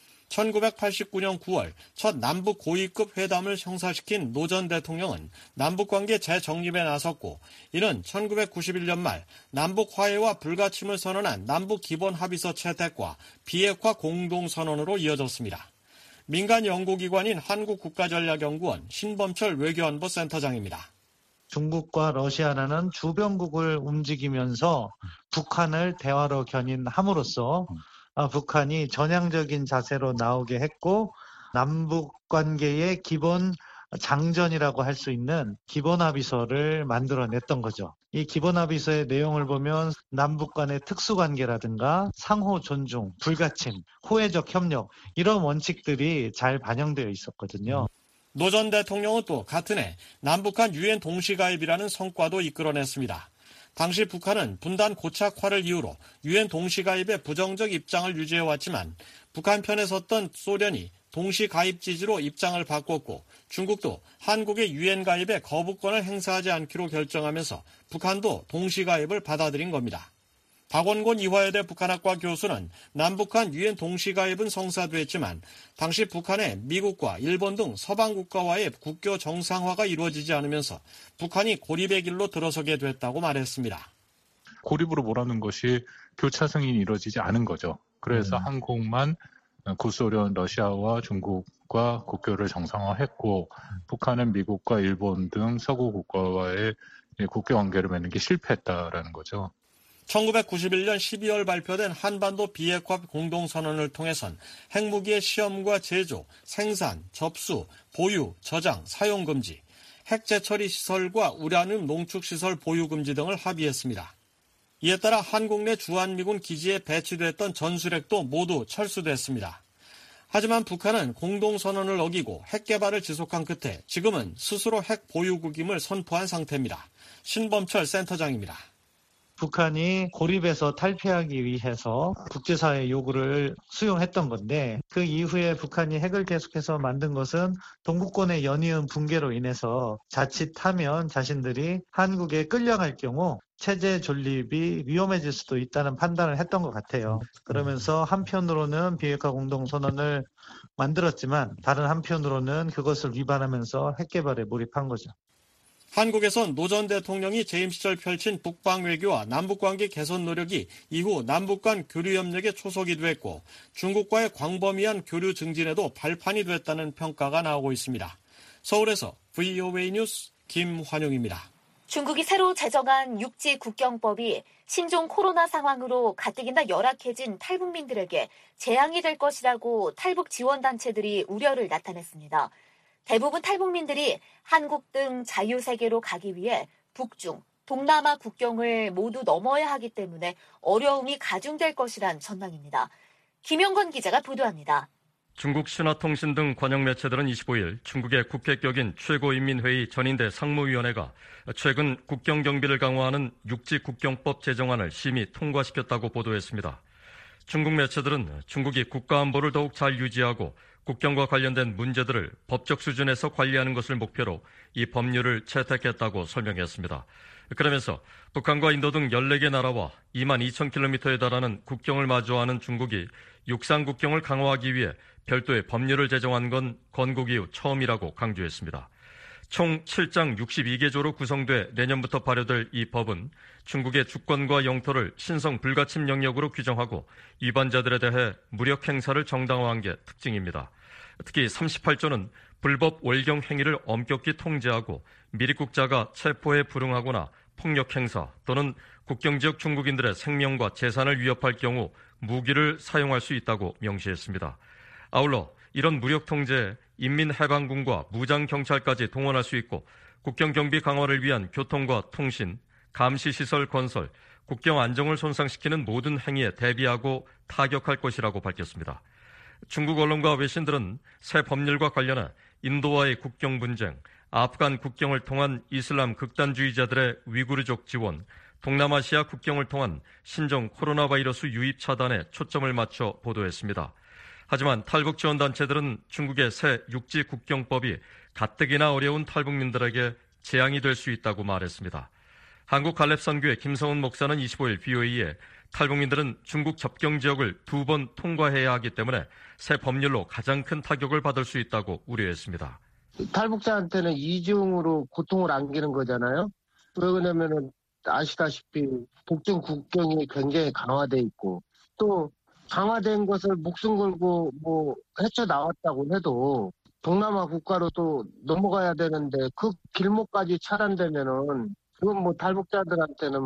1989년 9월 첫 남북 고위급 회담을 성사시킨 노 전 대통령은 남북관계 재정립에 나섰고 이는 1991년 말 남북 화해와 불가침을 선언한 남북기본합의서 채택과 비핵화 공동선언으로 이어졌습니다. 민간 연구기관인 한국국가전략연구원 신범철 외교안보 센터장입니다. 중국과 러시아라는 주변국을 움직이면서 북한을 대화로 견인함으로써 북한이 전향적인 자세로 나오게 했고 남북 관계의 기본 장전이라고 할 수 있는 기본합의서를 만들어냈던 거죠. 이 기본합의서의 내용을 보면 남북 간의 특수관계라든가 상호 존중, 불가침, 호혜적 협력 이런 원칙들이 잘 반영되어 있었거든요. 노 전 대통령은 또 같은 해 남북한 유엔 동시가입이라는 성과도 이끌어냈습니다. 당시 북한은 분단 고착화를 이유로 유엔 동시가입에 부정적 입장을 유지해왔지만 북한 편에 섰던 소련이 동시가입 지지로 입장을 바꿨고 중국도 한국의 유엔 가입에 거부권을 행사하지 않기로 결정하면서 북한도 동시가입을 받아들인 겁니다. 박원곤 이화여대 북한학과 교수는 남북한 유엔 동시가입은 성사됐지만 당시 북한의 미국과 일본 등 서방 국가와의 국교 정상화가 이루어지지 않으면서 북한이 고립의 길로 들어서게 됐다고 말했습니다. 고립으로 몰아넣은 것이 교차 승인이 이루어지지 않은 거죠. 그래서 한국만 구소련, 러시아와 중국과 국교를 정상화했고 북한은 미국과 일본 등 서구 국가와의 국교 관계를 맺는 게 실패했다라는 거죠. 1991년 12월 발표된 한반도 비핵화 공동선언을 통해선 핵무기의 시험과 제조, 생산, 접수, 보유, 저장, 사용 금지, 핵재처리 시설과 우라늄 농축 시설 보유 금지 등을 합의했습니다. 이에 따라 한국 내 주한미군 기지에 배치됐던 전술핵도 모두 철수됐습니다. 하지만 북한은 공동선언을 어기고 핵개발을 지속한 끝에 지금은 스스로 핵 보유국임을 선포한 상태입니다. 신범철 센터장입니다. 북한이 고립에서 탈피하기 위해서 국제사회 요구를 수용했던 건데 그 이후에 북한이 핵을 계속해서 만든 것은 동북권의 연이은 붕괴로 인해서 자칫하면 자신들이 한국에 끌려갈 경우 체제 존립이 위험해질 수도 있다는 판단을 했던 것 같아요. 그러면서 한편으로는 비핵화 공동선언을 만들었지만 다른 한편으로는 그것을 위반하면서 핵 개발에 몰입한 거죠. 한국에선 노 전 대통령이 재임 시절 펼친 북방 외교와 남북관계 개선 노력이 이후 남북 간 교류 협력에 초석이 됐고 중국과의 광범위한 교류 증진에도 발판이 됐다는 평가가 나오고 있습니다. 서울에서 VOA 뉴스 김환용입니다. 중국이 새로 제정한 육지 국경법이 신종 코로나 상황으로 가뜩이나 열악해진 탈북민들에게 재앙이 될 것이라고 탈북 지원단체들이 우려를 나타냈습니다. 대부분 탈북민들이 한국 등 자유세계로 가기 위해 북중, 동남아 국경을 모두 넘어야 하기 때문에 어려움이 가중될 것이란 전망입니다. 김영건 기자가 보도합니다. 중국 신화통신 등 관영 매체들은 25일 중국의 국회격인 최고인민회의 전인대 상무위원회가 최근 국경 경비를 강화하는 육지국경법 제정안을 심의 통과시켰다고 보도했습니다. 중국 매체들은 중국이 국가안보를 더욱 잘 유지하고 국경과 관련된 문제들을 법적 수준에서 관리하는 것을 목표로 이 법률을 채택했다고 설명했습니다. 그러면서 북한과 인도 등 14개 나라와 22,000km에 달하는 국경을 마주하는 중국이 육상 국경을 강화하기 위해 별도의 법률을 제정한 건 건국 이후 처음이라고 강조했습니다. 총 7장 62개조로 구성돼 내년부터 발효될 이 법은 중국의 주권과 영토를 신성 불가침 영역으로 규정하고 위반자들에 대해 무력 행사를 정당화한 게 특징입니다. 특히 38조는 불법 월경 행위를 엄격히 통제하고 미립국자가 체포에 불응하거나 폭력 행사 또는 국경지역 중국인들의 생명과 재산을 위협할 경우 무기를 사용할 수 있다고 명시했습니다. 아울러 이런 무력 통제에 인민해방군과 무장경찰까지 동원할 수 있고 국경 경비 강화를 위한 교통과 통신, 감시시설 건설, 국경 안정을 손상시키는 모든 행위에 대비하고 타격할 것이라고 밝혔습니다. 중국 언론과 외신들은 새 법률과 관련해 인도와의 국경 분쟁, 아프간 국경을 통한 이슬람 극단주의자들의 위구르족 지원, 동남아시아 국경을 통한 신종 코로나 바이러스 유입 차단에 초점을 맞춰 보도했습니다. 하지만 탈북 지원단체들은 중국의 새 육지 국경법이 가뜩이나 어려운 탈북민들에게 재앙이 될 수 있다고 말했습니다. 한국갈렙선교회 김성훈 목사는 25일 VOA에 탈북민들은 중국 접경 지역을 2번 통과해야 하기 때문에 새 법률로 가장 큰 타격을 받을 수 있다고 우려했습니다. 탈북자한테는 이중으로 고통을 안기는 거잖아요. 왜 그러냐면은 아시다시피 북중 국경이 굉장히 강화돼 있고 또 강화된 것을 목숨 걸고 헤쳐나왔다고 해도 동남아 국가로 또 넘어가야 되는데 그 길목까지 차단되면은 그건 탈북자들한테는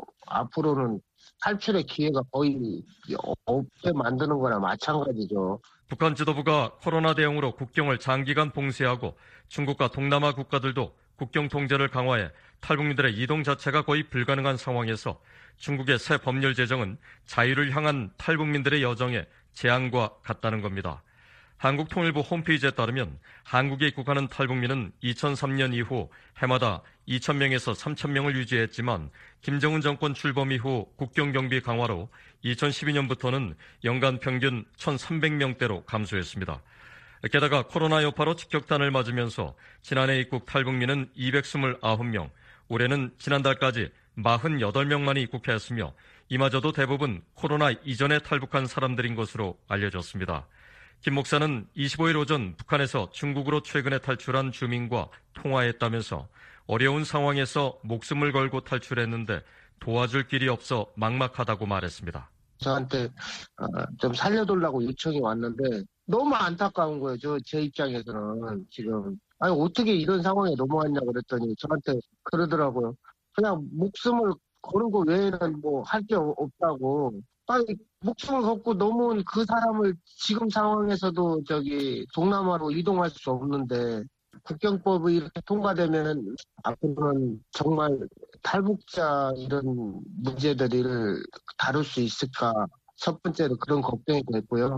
앞으로는 탈출의 기회가 거의 없게 만드는 거나 마찬가지죠. 북한 지도부가 코로나 대응으로 국경을 장기간 봉쇄하고 중국과 동남아 국가들도 국경 통제를 강화해 탈북민들의 이동 자체가 거의 불가능한 상황에서 중국의 새 법률 제정은 자유를 향한 탈북민들의 여정에 재앙과 같다는 겁니다. 한국통일부 홈페이지에 따르면 한국에 입국하는 탈북민은 2003년 이후 해마다 2,000명에서 3,000명을 유지했지만 김정은 정권 출범 이후 국경 경비 강화로 2012년부터는 연간 평균 1,300명대로 감소했습니다. 게다가 코로나 여파로 직격탄을 맞으면서 지난해 입국 탈북민은 229명, 올해는 지난달까지 48명만이 입국했으며 이마저도 대부분 코로나 이전에 탈북한 사람들인 것으로 알려졌습니다. 김 목사는 25일 오전 북한에서 중국으로 최근에 탈출한 주민과 통화했다면서 어려운 상황에서 목숨을 걸고 탈출했는데 도와줄 길이 없어 막막하다고 말했습니다. 저한테 좀 살려달라고 요청이 왔는데 너무 안타까운 거예요. 제 입장에서는 지금 어떻게 이런 상황에 넘어왔냐 그랬더니 저한테 그러더라고요. 그냥 목숨을 거는 외에는 할 게 없다고. 목숨을 걸고 넘어온 그 사람을 지금 상황에서도 동남아로 이동할 수 없는데 국경법이 이렇게 통과되면 앞으로는 정말 탈북자 이런 문제들을 다룰 수 있을까? 첫 번째로 그런 걱정이 됐고요.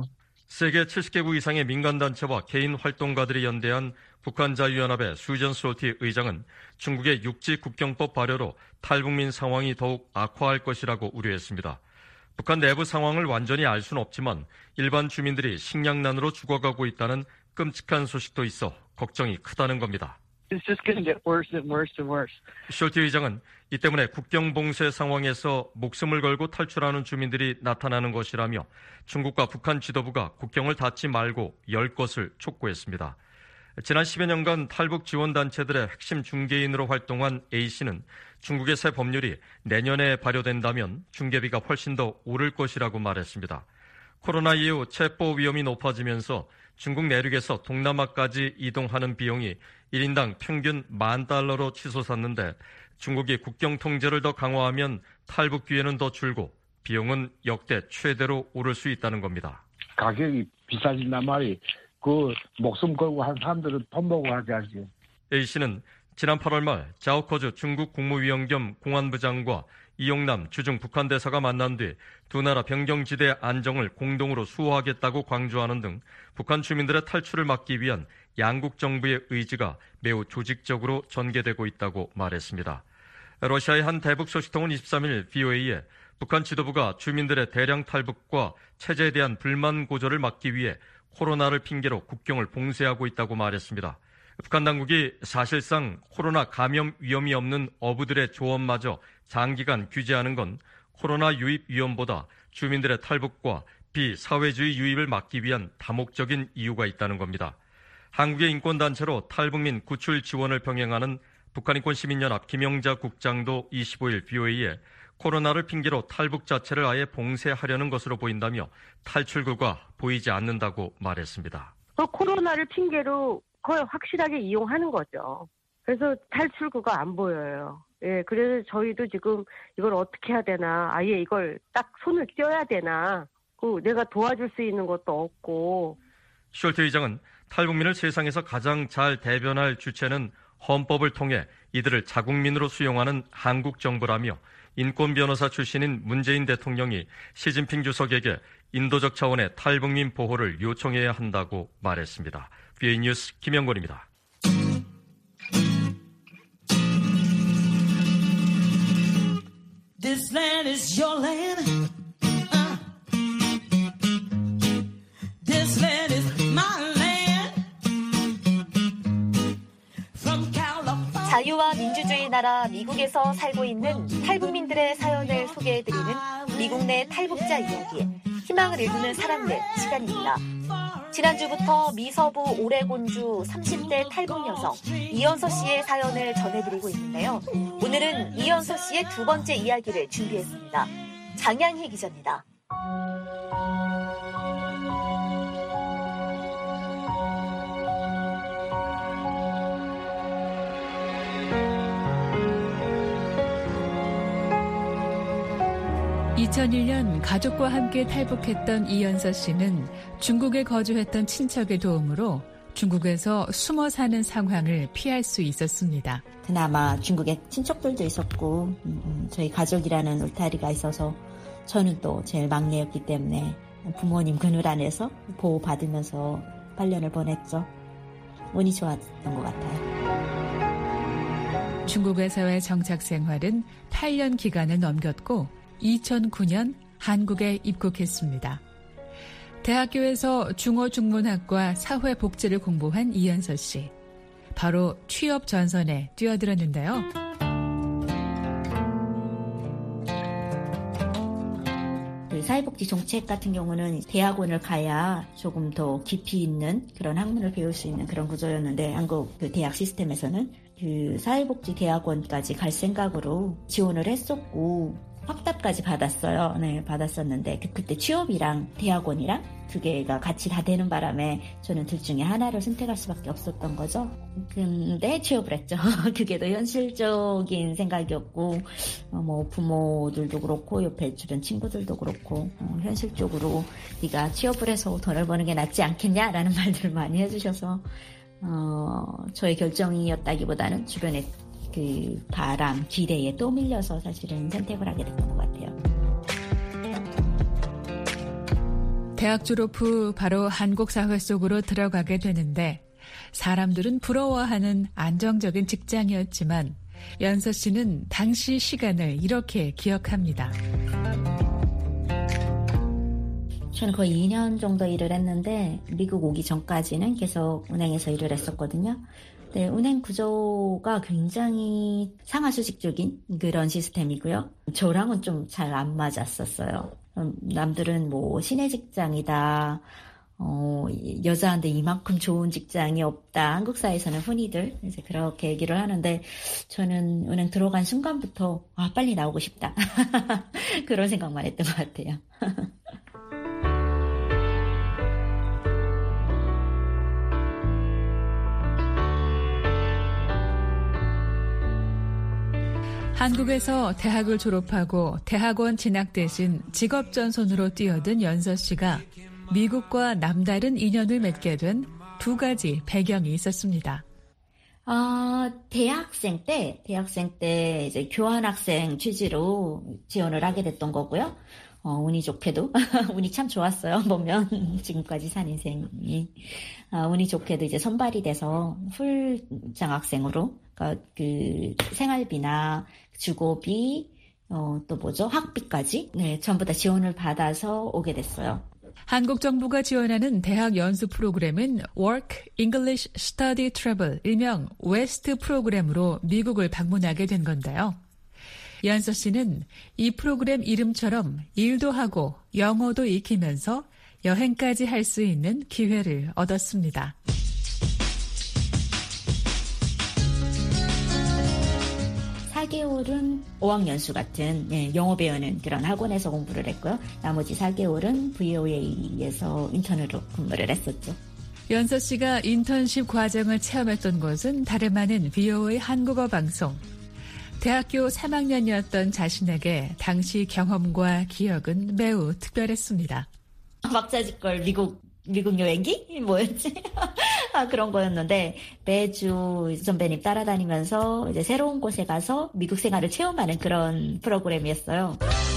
세계 70개국 이상의 민간단체와 개인 활동가들이 연대한 북한자유연합의 수전 솔티 의장은 중국의 육지 국경법 발효로 탈북민 상황이 더욱 악화할 것이라고 우려했습니다. 북한 내부 상황을 완전히 알 수는 없지만 일반 주민들이 식량난으로 죽어가고 있다는 끔찍한 소식도 있어 걱정이 크다는 겁니다. It's just going to get worse and worse and worse. 숄티 의장은 이 때문에 국경 봉쇄 상황에서 목숨을 걸고 탈출하는 주민들이 나타나는 것이라며 중국과 북한 지도부가 국경을 닫지 말고 열 것을 촉구했습니다. 지난 10여 년간 탈북 지원단체들의 핵심 중개인으로 활동한 A씨는 중국의 새 법률이 내년에 발효된다면 중개비가 훨씬 더 오를 것이라고 말했습니다. 코로나 이후 체포 위험이 높아지면서 중국 내륙에서 동남아까지 이동하는 비용이 1인당 평균 $10,000로 치솟았는데 중국이 국경 통제를 더 강화하면 탈북 기회는 더 줄고 비용은 역대 최대로 오를 수 있다는 겁니다. 가격이 비싸진단 말이 그 목숨 걸고 한 사람들은 돈 보고 하지 않지. A씨는 지난 8월 말 자오커즈 중국 국무위원 겸 공안부 장과 이용남 주중 북한 대사가 만난 뒤 두 나라 변경지대 안정을 공동으로 수호하겠다고 강조하는 등 북한 주민들의 탈출을 막기 위한 양국 정부의 의지가 매우 조직적으로 전개되고 있다고 말했습니다. 러시아의 한 대북 소식통은 23일 VOA에 북한 지도부가 주민들의 대량 탈북과 체제에 대한 불만 고조를 막기 위해 코로나를 핑계로 국경을 봉쇄하고 있다고 말했습니다. 북한 당국이 사실상 코로나 감염 위험이 없는 어부들의 조업마저 장기간 규제하는 건 코로나 유입 위험보다 주민들의 탈북과 비사회주의 유입을 막기 위한 다목적인 이유가 있다는 겁니다. 한국의 인권단체로 탈북민 구출 지원을 병행하는 북한인권시민연합 김영자 국장도 25일 VOA에 코로나를 핑계로 탈북 자체를 아예 봉쇄하려는 것으로 보인다며 탈출구가 보이지 않는다고 말했습니다. 코로나를 핑계로 거의 확실하게 이용하는 거죠. 그래서 탈출구가 안 보여요. 예, 그래서 저희도 지금 이걸 어떻게 해야 되나, 아예 이걸 딱 손을 떼어야 되나, 내가 도와줄 수 있는 것도 없고. 숄트 의장은 탈북민을 세상에서 가장 잘 대변할 주체는 헌법을 통해 이들을 자국민으로 수용하는 한국 정부라며 인권 변호사 출신인 문재인 대통령이 시진핑 주석에게 인도적 차원의 탈북민 보호를 요청해야 한다고 말했습니다. VA 뉴스 김영곤입니다. This land is your land. This land is my land. From California. 자유와 민주주의 나라 미국에서 살고 있는 탈북민들의 사연을 소개해드리는 미국 내 탈북자 이야기, 희망을 일구는 사람들 시간입니다. 지난주부터 미서부 오레곤주 30대 탈북 여성 이연서 씨의 사연을 전해드리고 있는데요. 오늘은 이연서 씨의 두 번째 이야기를 준비했습니다. 장양희 기자입니다. (2001년) 가족과 함께 탈북했던 이연서 씨는 중국에 거주했던 친척의 도움으로 중국에서 숨어 사는 상황을 피할 수 있었습니다. 그나마 중국에 친척들도 있었고 저희 가족이라는 울타리가 있어서 저는 또 제일 막내였기 때문에 부모님 그늘 안에서 보호받으면서 8년을 보냈죠. 운이 좋았던 것 같아요. 중국에서의 정착 생활은 8년 기간을 넘겼고 2009년 한국에 입국했습니다. 대학교에서 중어중문학과 사회복지를 공부한 이연서 씨. 바로 취업 전선에 뛰어들었는데요. 사회복지 정책 같은 경우는 대학원을 가야 조금 더 깊이 있는 그런 학문을 배울 수 있는 그런 구조였는데 한국 그 대학 시스템에서는 그 사회복지 대학원까지 갈 생각으로 지원을 했었고 확답까지 받았어요. 네, 받았었는데 그때 취업이랑 대학원이랑 두 개가 같이 다 되는 바람에 저는 둘 중에 하나를 선택할 수밖에 없었던 거죠. 근데 취업을 했죠. 그게 더 현실적인 생각이었고 뭐 부모들도 그렇고 옆에 주변 친구들도 그렇고 현실적으로 네가 취업을 해서 돈을 버는 게 낫지 않겠냐라는 말들을 많이 해주셔서 저의 결정이었다기보다는 주변에 그 바람, 기대에 또 밀려서 사실은 선택을 하게 됐던 것 같아요. 대학 졸업 후 바로 한국 사회 속으로 들어가게 되는데 사람들은 부러워하는 안정적인 직장이었지만 연서 씨는 당시 시간을 이렇게 기억합니다. 저는 거의 2년 정도 일을 했는데 미국 오기 전까지는 계속 은행에서 일을 했었거든요. 네, 은행 구조가 굉장히 상하수직적인 그런 시스템이고요. 저랑은 좀 잘 안 맞았었어요. 남들은 뭐 시내 직장이다, 여자한테 이만큼 좋은 직장이 없다. 한국 사회에서는 흔히들 이제 그렇게 얘기를 하는데 저는 은행 들어간 순간부터 빨리 나오고 싶다. 그런 생각만 했던 것 같아요. 한국에서 대학을 졸업하고 대학원 진학 대신 직업전선으로 뛰어든 연서 씨가 미국과 남다른 인연을 맺게 된 두 가지 배경이 있었습니다. 대학생 때 이제 교환학생 취지로 지원을 하게 됐던 거고요. 운이 좋게도, 운이 참 좋았어요. 보면, 지금까지 산 인생이. 운이 좋게도 이제 선발이 돼서 풀장학생으로, 그러니까 그 생활비나 주거비, 또 뭐죠? 학비까지, 네, 전부 다 지원을 받아서 오게 됐어요. 한국 정부가 지원하는 대학 연수 프로그램은 Work English Study Travel, 일명 웨스트 프로그램으로 미국을 방문하게 된 건데요. 연서 씨는 이 프로그램 이름처럼 일도 하고 영어도 익히면서 여행까지 할 수 있는 기회를 얻었습니다. (4개월은) 어학연수 같은 영어 배우는 그런 학원에서 공부를 했고요. 나머지 4개월은 VOA에서 인턴으로 근무를 했었죠. 연서 씨가 인턴십 과정을 체험했던 곳은 다름 아닌 VOA 한국어 방송. 대학교 3학년이었던 자신에게 당시 경험과 기억은 매우 특별했습니다. 막자지껄 미국 여행기? 뭐였지? 그런 거였는데 매주 선배님 따라다니면서 이제 새로운 곳에 가서 미국 생활을 체험하는 그런 프로그램이었어요.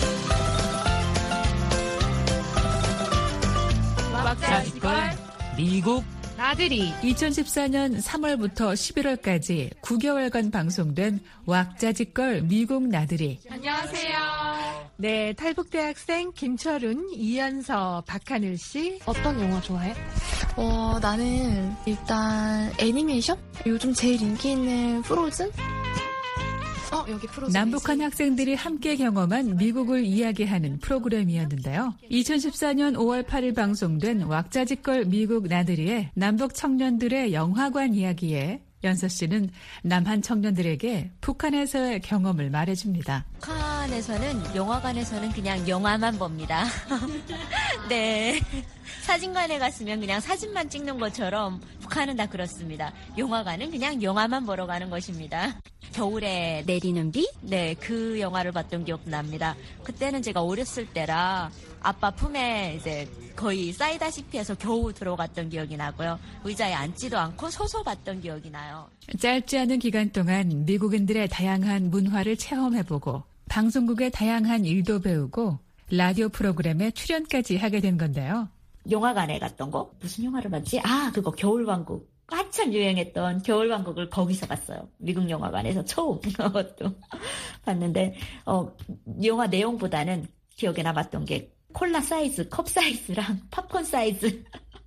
막자지껄 미국 나들이 2014년 3월부터 11월까지 9개월간 방송된 왁자지껄 미국 나들이. 안녕하세요. 네, 탈북대학생 김철훈, 이연서, 박하늘 씨. 어떤 영화 좋아해? 나는 일단 애니메이션? 요즘 제일 인기 있는 프로즌? 여기 프로즌. 남북한 학생들이 함께 경험한 미국을 이야기하는 프로그램이었는데요. 2014년 5월 8일 방송된 왁자지껄 미국 나들이의 남북 청년들의 영화관 이야기에 연서 씨는 남한 청년들에게 북한에서의 경험을 말해줍니다. 북한에서는 영화관에서는 그냥 영화만 봅니다. 네. 사진관에 갔으면 그냥 사진만 찍는 것처럼 북한은 다 그렇습니다. 영화관은 그냥 영화만 보러 가는 것입니다. 겨울에 내리는 비? 네, 그 영화를 봤던 기억도 납니다. 그때는 제가 어렸을 때라 아빠 품에 이제 거의 쌓이다시피 해서 겨우 들어갔던 기억이 나고요. 의자에 앉지도 않고 서서 봤던 기억이 나요. 짧지 않은 기간 동안 미국인들의 다양한 문화를 체험해보고 방송국의 다양한 일도 배우고 라디오 프로그램에 출연까지 하게 된 건데요. 영화관에 갔던 거? 무슨 영화를 봤지? 그거 겨울왕국. 한참 유행했던 겨울왕국을 거기서 봤어요. 미국 영화관에서 처음 그것도 봤는데 영화 내용보다는 기억에 남았던 게 콜라 사이즈, 컵 사이즈랑 팝콘 사이즈.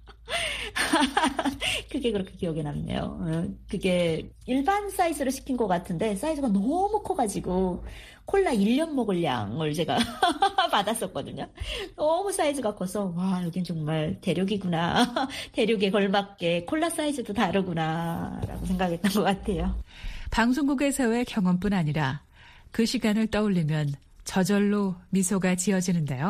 그게 그렇게 기억에 남네요. 그게 일반 사이즈로 시킨 것 같은데 사이즈가 너무 커가지고 콜라 1년 먹을 양을 제가 받았었거든요. 너무 사이즈가 커서 와 여긴 정말 대륙이구나. 대륙에 걸맞게 콜라 사이즈도 다르구나 라고 생각했던 것 같아요. 방송국에서의 경험뿐 아니라 그 시간을 떠올리면 저절로 미소가 지어지는데요.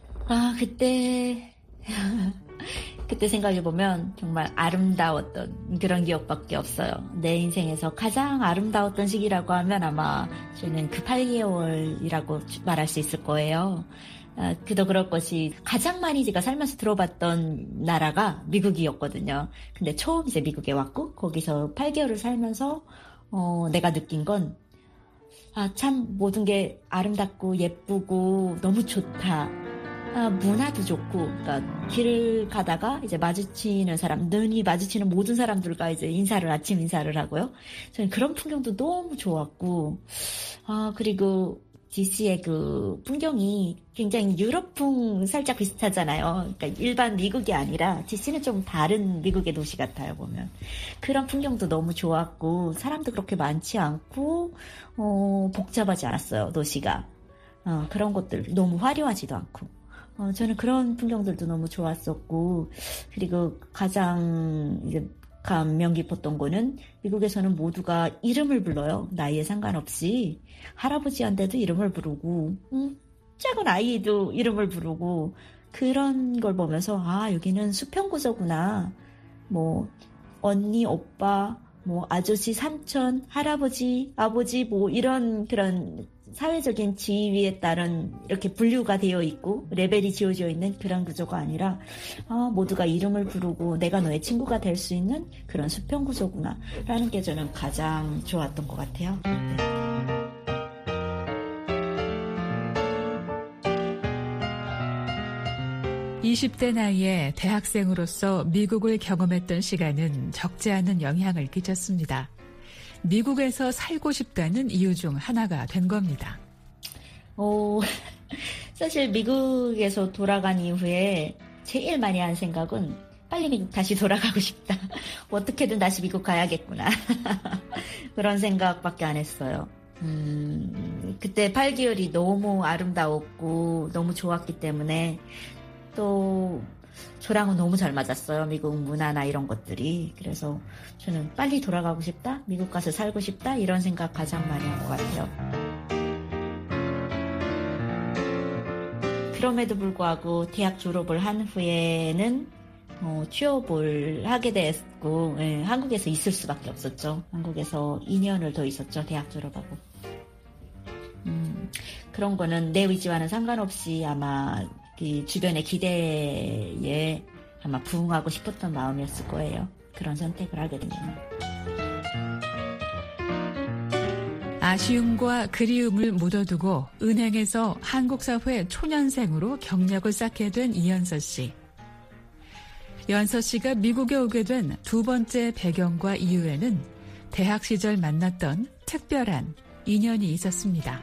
그때 생각해보면 정말 아름다웠던 그런 기억밖에 없어요. 내 인생에서 가장 아름다웠던 시기라고 하면 아마 저는 그 8개월이라고 말할 수 있을 거예요. 그도 그럴 것이 가장 많이 제가 살면서 들어봤던 나라가 미국이었거든요. 근데 처음 이제 미국에 왔고 거기서 8개월을 살면서 내가 느낀 건 참 모든 게 아름답고 예쁘고 너무 좋다. 문화도 좋고, 그러니까 길을 가다가 이제 마주치는 사람, 눈이 마주치는 모든 사람들과 이제 아침 인사를 하고요. 저는 그런 풍경도 너무 좋았고, 그리고 DC의 그 풍경이 굉장히 유럽풍 살짝 비슷하잖아요. 그러니까 일반 미국이 아니라 DC는 좀 다른 미국의 도시 같아요, 보면. 그런 풍경도 너무 좋았고, 사람도 그렇게 많지 않고, 복잡하지 않았어요, 도시가. 그런 것들 너무 화려하지도 않고. 저는 그런 풍경들도 너무 좋았었고, 그리고 가장 이제 감명 깊었던 거는 미국에서는 모두가 이름을 불러요. 나이에 상관없이. 할아버지한테도 이름을 부르고, 작은 아이도 이름을 부르고, 그런 걸 보면서, 여기는 수평구조구나. 뭐, 언니, 오빠, 뭐, 아저씨, 삼촌, 할아버지, 아버지, 뭐, 이런 그런 사회적인 지위에 따른 이렇게 분류가 되어 있고 레벨이 지어져 있는 그런 구조가 아니라 모두가 이름을 부르고 내가 너의 친구가 될 수 있는 그런 수평 구조구나 라는 게 저는 가장 좋았던 것 같아요. 20대 나이에 대학생으로서 미국을 경험했던 시간은 적지 않은 영향을 끼쳤습니다. 미국에서 살고 싶다는 이유 중 하나가 된 겁니다. 사실 미국에서 돌아간 이후에 제일 많이 한 생각은 빨리 미국 다시 돌아가고 싶다. 어떻게든 다시 미국 가야겠구나. 그런 생각밖에 안 했어요. 그때 8개월이 너무 아름다웠고 너무 좋았기 때문에 또 저랑은 너무 잘 맞았어요. 미국 문화나 이런 것들이. 그래서 저는 빨리 돌아가고 싶다, 미국 가서 살고 싶다 이런 생각 가장 많이 한 것 같아요. 그럼에도 불구하고 대학 졸업을 한 후에는 취업을 하게 됐고 한국에서 있을 수밖에 없었죠. 한국에서 2년을 더 있었죠. 대학 졸업하고. 그런 거는 내 의지와는 상관없이 아마 그 주변의 기대에 아마 부응하고 싶었던 마음이었을 거예요. 그런 선택을 하게 되면. 아쉬움과 그리움을 묻어두고 은행에서 한국사회 초년생으로 경력을 쌓게 된 이연서 씨. 연서 씨가 미국에 오게 된 두 번째 배경과 이유에는 대학 시절 만났던 특별한 인연이 있었습니다.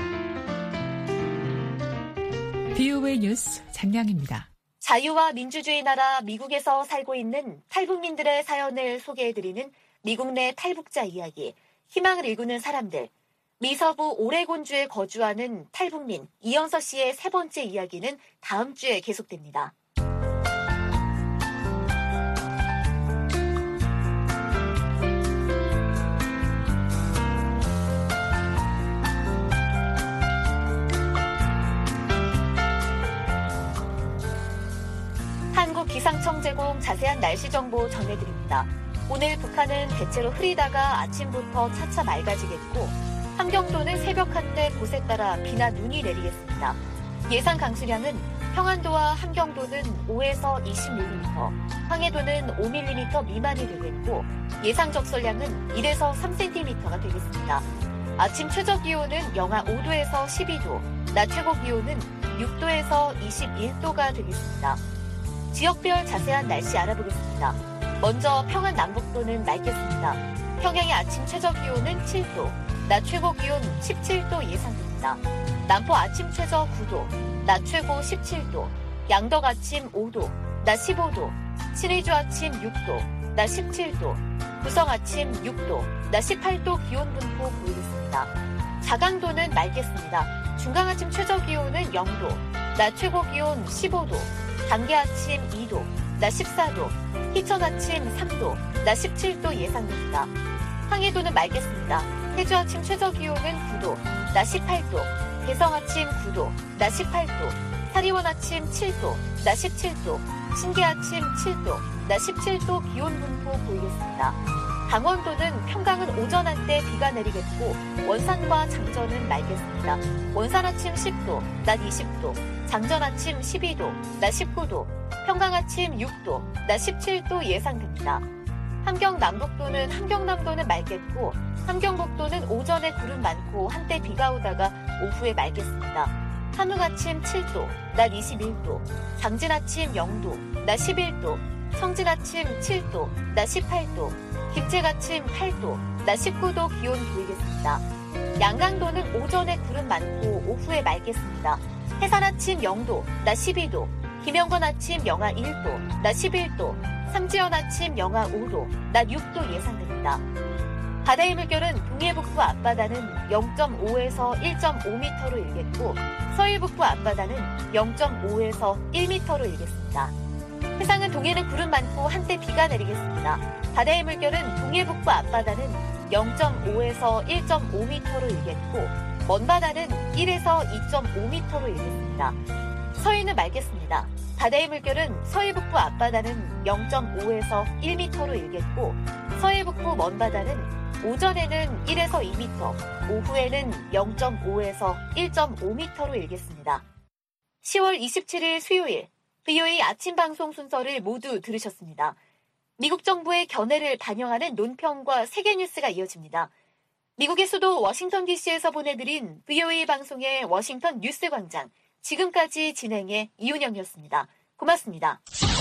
BOA 뉴스 장량입니다. 자유와 민주주의 나라 미국에서 살고 있는 탈북민들의 사연을 소개해드리는 미국 내 탈북자 이야기, 희망을 일구는 사람들. 미서부 오레곤주에 거주하는 탈북민 이연서 씨의 세 번째 이야기는 다음 주에 계속됩니다. 한국기상청 제공 자세한 날씨 정보 전해드립니다. 오늘 북한은 대체로 흐리다가 아침부터 차차 맑아지겠고 함경도는 새벽 한때 곳에 따라 비나 눈이 내리겠습니다. 예상 강수량은 평안도와 함경도는 5에서 20mm, 황해도는 5mm 미만이 되겠고 예상 적설량은 1에서 3cm가 되겠습니다. 아침 최저 기온은 영하 5도에서 12도, 낮 최고 기온은 6도에서 21도가 되겠습니다. 지역별 자세한 날씨 알아보겠습니다. 먼저 평안 남북도는 맑겠습니다. 평양의 아침 최저 기온은 7도, 낮 최고 기온 17도 예상됩니다. 남포 아침 최저 9도, 낮 최고 17도, 양덕 아침 5도, 낮 15도, 신의주 아침 6도, 낮 17도, 구성 아침 6도, 낮 18도 기온 분포 보이겠습니다. 자강도는 맑겠습니다. 중강 아침 최저 기온은 0도, 낮 최고 기온 15도, 단계 아침 2도, 낮 14도, 희천 아침 3도, 낮 17도 예상됩니다. 황해도는 맑겠습니다. 해주 아침 최저 기온은 9도, 낮 18도, 개성 아침 9도, 낮 18도, 사리원 아침 7도, 낮 17도, 신계 아침 7도, 낮 17도 기온 분포 보이겠습니다. 강원도는 평강은 오전 한때 비가 내리겠고 원산과 장전은 맑겠습니다. 원산 아침 10도, 낮 20도, 장전 아침 12도, 낮 19도, 평강 아침 6도, 낮 17도 예상됩니다. 함경 남북도는 함경남도는 맑겠고 함경북도는 오전에 구름 많고 한때 비가 오다가 오후에 맑겠습니다. 한웅 아침 7도, 낮 21도, 장진 아침 0도, 낮 11도, 성진 아침 7도, 낮 18도, 김책 아침 8도, 낮 19도 기온 보이겠습니다. 양강도는 오전에 구름 많고 오후에 맑겠습니다. 해산 아침 0도, 낮 12도, 김영건 아침 영하 1도, 낮 11도, 삼지연 아침 영하 5도, 낮 6도 예상됩니다. 바다의 물결은 동해북부 앞바다는 0.5에서 1.5m로 일겠고 서해북부 앞바다는 0.5에서 1m로 일겠습니다. 해상은 동해는 구름 많고 한때 비가 내리겠습니다. 바다의 물결은 동해북부 앞바다는 0.5에서 1.5m로 일겠고 먼바다는 1에서 2.5m로 일겠습니다. 서해는 맑겠습니다. 바다의 물결은 서해북부 앞바다는 0.5에서 1m로 일겠고 서해북부 먼바다는 오전에는 1에서 2m, 오후에는 0.5에서 1.5m로 일겠습니다. 10월 27일 수요일 VOA 아침 방송 순서를 모두 들으셨습니다. 미국 정부의 견해를 반영하는 논평과 세계 뉴스가 이어집니다. 미국의 수도 워싱턴 DC에서 보내드린 VOA 방송의 워싱턴 뉴스 광장, 지금까지 진행의 이윤영이었습니다. 고맙습니다.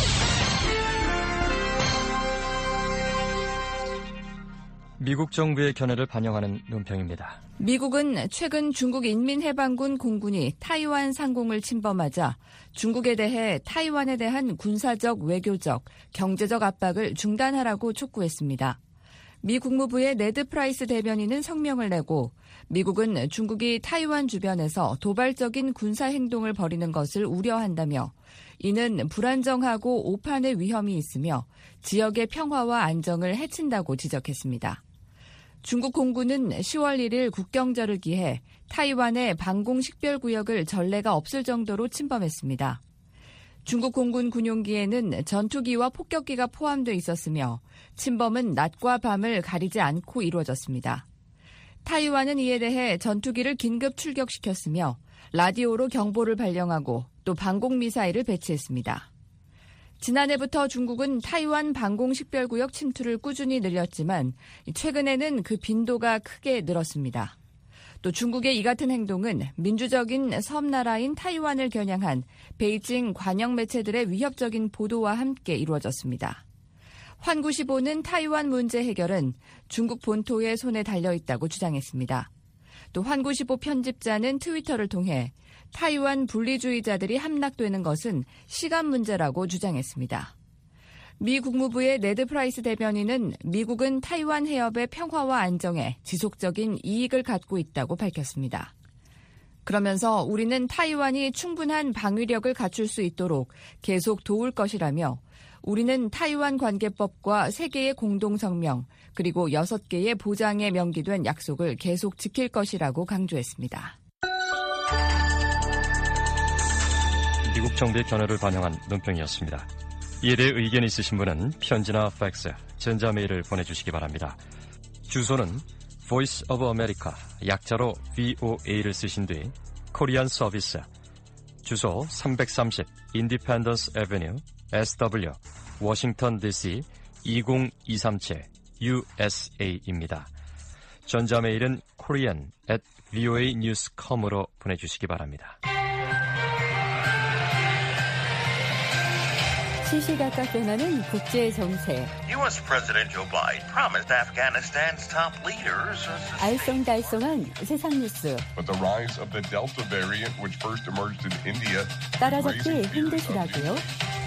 미국 정부의 견해를 반영하는 논평입니다. 미국은 최근 중국 인민해방군 공군이 타이완 상공을 침범하자 중국에 대해 타이완에 대한 군사적, 외교적, 경제적 압박을 중단하라고 촉구했습니다. 미 국무부의 네드 프라이스 대변인은 성명을 내고 미국은 중국이 타이완 주변에서 도발적인 군사 행동을 벌이는 것을 우려한다며 이는 불안정하고 오판의 위험이 있으며 지역의 평화와 안정을 해친다고 지적했습니다. 중국 공군은 10월 1일 국경절을 기해 타이완의 방공 식별구역을 전례가 없을 정도로 침범했습니다. 중국 공군 군용기에는 전투기와 폭격기가 포함돼 있었으며 침범은 낮과 밤을 가리지 않고 이루어졌습니다. 타이완은 이에 대해 전투기를 긴급 출격시켰으며 라디오로 경보를 발령하고 또 방공미사일을 배치했습니다. 지난해부터 중국은 타이완 방공식별구역 침투를 꾸준히 늘렸지만 최근에는 그 빈도가 크게 늘었습니다. 또 중국의 이 같은 행동은 민주적인 섬나라인 타이완을 겨냥한 베이징 관영 매체들의 위협적인 보도와 함께 이루어졌습니다. 환구시보는 타이완 문제 해결은 중국 본토의 손에 달려있다고 주장했습니다. 또 환구시보 편집자는 트위터를 통해 타이완 분리주의자들이 함락되는 것은 시간 문제라고 주장했습니다. 미 국무부의 네드 프라이스 대변인은 미국은 타이완 해협의 평화와 안정에 지속적인 이익을 갖고 있다고 밝혔습니다. 그러면서 우리는 타이완이 충분한 방위력을 갖출 수 있도록 계속 도울 것이라며 우리는 타이완 관계법과 3개의 공동성명 그리고 6개의 보장에 명기된 약속을 계속 지킬 것이라고 강조했습니다. 미국 정부의 견해를 반영한 논평이었습니다. 이에 대해 의견 있으신 분은 편지나 팩스, 전자메일을 보내주시기 바랍니다. 주소는 Voice of America, 약자로 VOA를 쓰신 뒤 코리안 서비스, 주소 330 Independence Avenue, SW, 워싱턴 DC 20237 USA입니다. 전자메일은 korean@voanews.com으로 보내주시기 바랍니다. 시시각각 변하는 국제 정세. U.S. President Joe Biden promised Afghanistan's top leaders. 알쏭달쏭한 세상 뉴스. But the rise of the Delta variant, which first emerged in India, 따라잡기 힘드시다고요?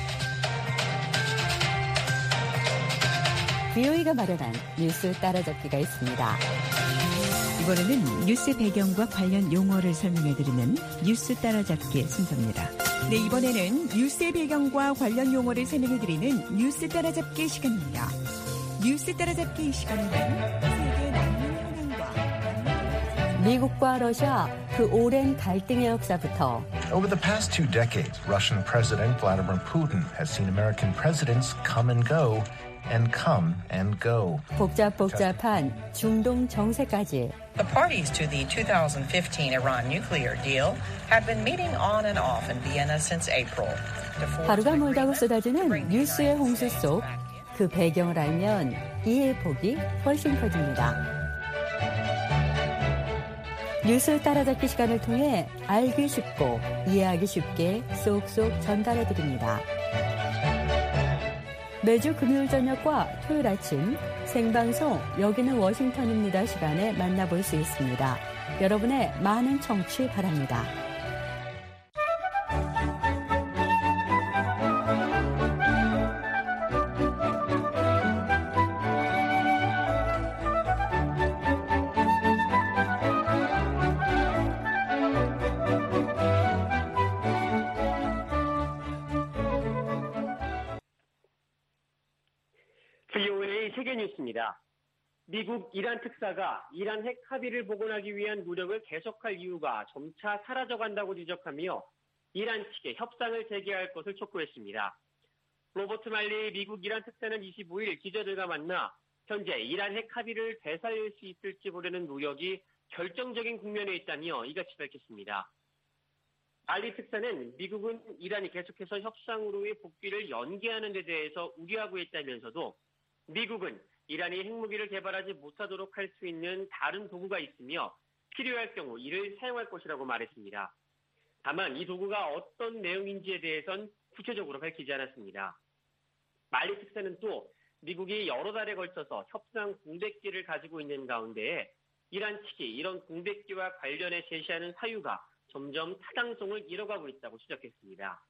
VOA가 마련한 뉴스 따라잡기가 있습니다. 이번에는 뉴스 배경과 관련 용어를 설명해드리는 뉴스 따라잡기 순서입니다. 네, 이번에는 뉴스의 배경과 관련 용어를 설명해드리는 뉴스 따라잡기 시간입니다. 뉴스 따라잡기 시간에는 세계 난민 현황과 미국과 러시아 그 오랜 갈등의 역사부터 Over the past 2 decades, Russian President Vladimir Putin has seen American presidents come and go and come and go. 복잡한 중동 정세까지 The parties to the 2015 Iran nuclear deal have been meeting on and off in Vienna since April. 하루가 멀다고 쏟아지는 뉴스의 홍수 속 그 배경을 알면 이해의 폭이 훨씬 커집니다. 뉴스 따라잡기 시간을 통해 알기 쉽고 이해하기 쉽게 쏙쏙 전달해드립니다. 매주 금요일 저녁과 토요일 아침 생방송 여기는 워싱턴입니다 시간에 만나볼 수 있습니다. 여러분의 많은 청취 바랍니다. VOA 세계뉴스입니다. 미국 이란 특사가 이란 핵 합의를 복원하기 위한 노력을 계속할 이유가 점차 사라져간다고 지적하며 이란 측에 협상을 재개할 것을 촉구했습니다. 로버트 말리 미국 이란 특사는 25일 기자들과 만나 현재 이란 핵 합의를 되살릴 수 있을지 보려는 노력이 결정적인 국면에 있다며 이같이 밝혔습니다. 말리 특사는 미국은 이란이 계속해서 협상으로의 복귀를 연기하는 데 대해서 우려하고 있다면서도 미국은 이란이 핵무기를 개발하지 못하도록 할 수 있는 다른 도구가 있으며 필요할 경우 이를 사용할 것이라고 말했습니다. 다만 이 도구가 어떤 내용인지에 대해선 구체적으로 밝히지 않았습니다. 말리 특사는 또 미국이 여러 달에 걸쳐서 협상 공백기를 가지고 있는 가운데 이란 측이 이런 공백기와 관련해 제시하는 사유가 점점 타당성을 잃어가고 있다고 지적했습니다.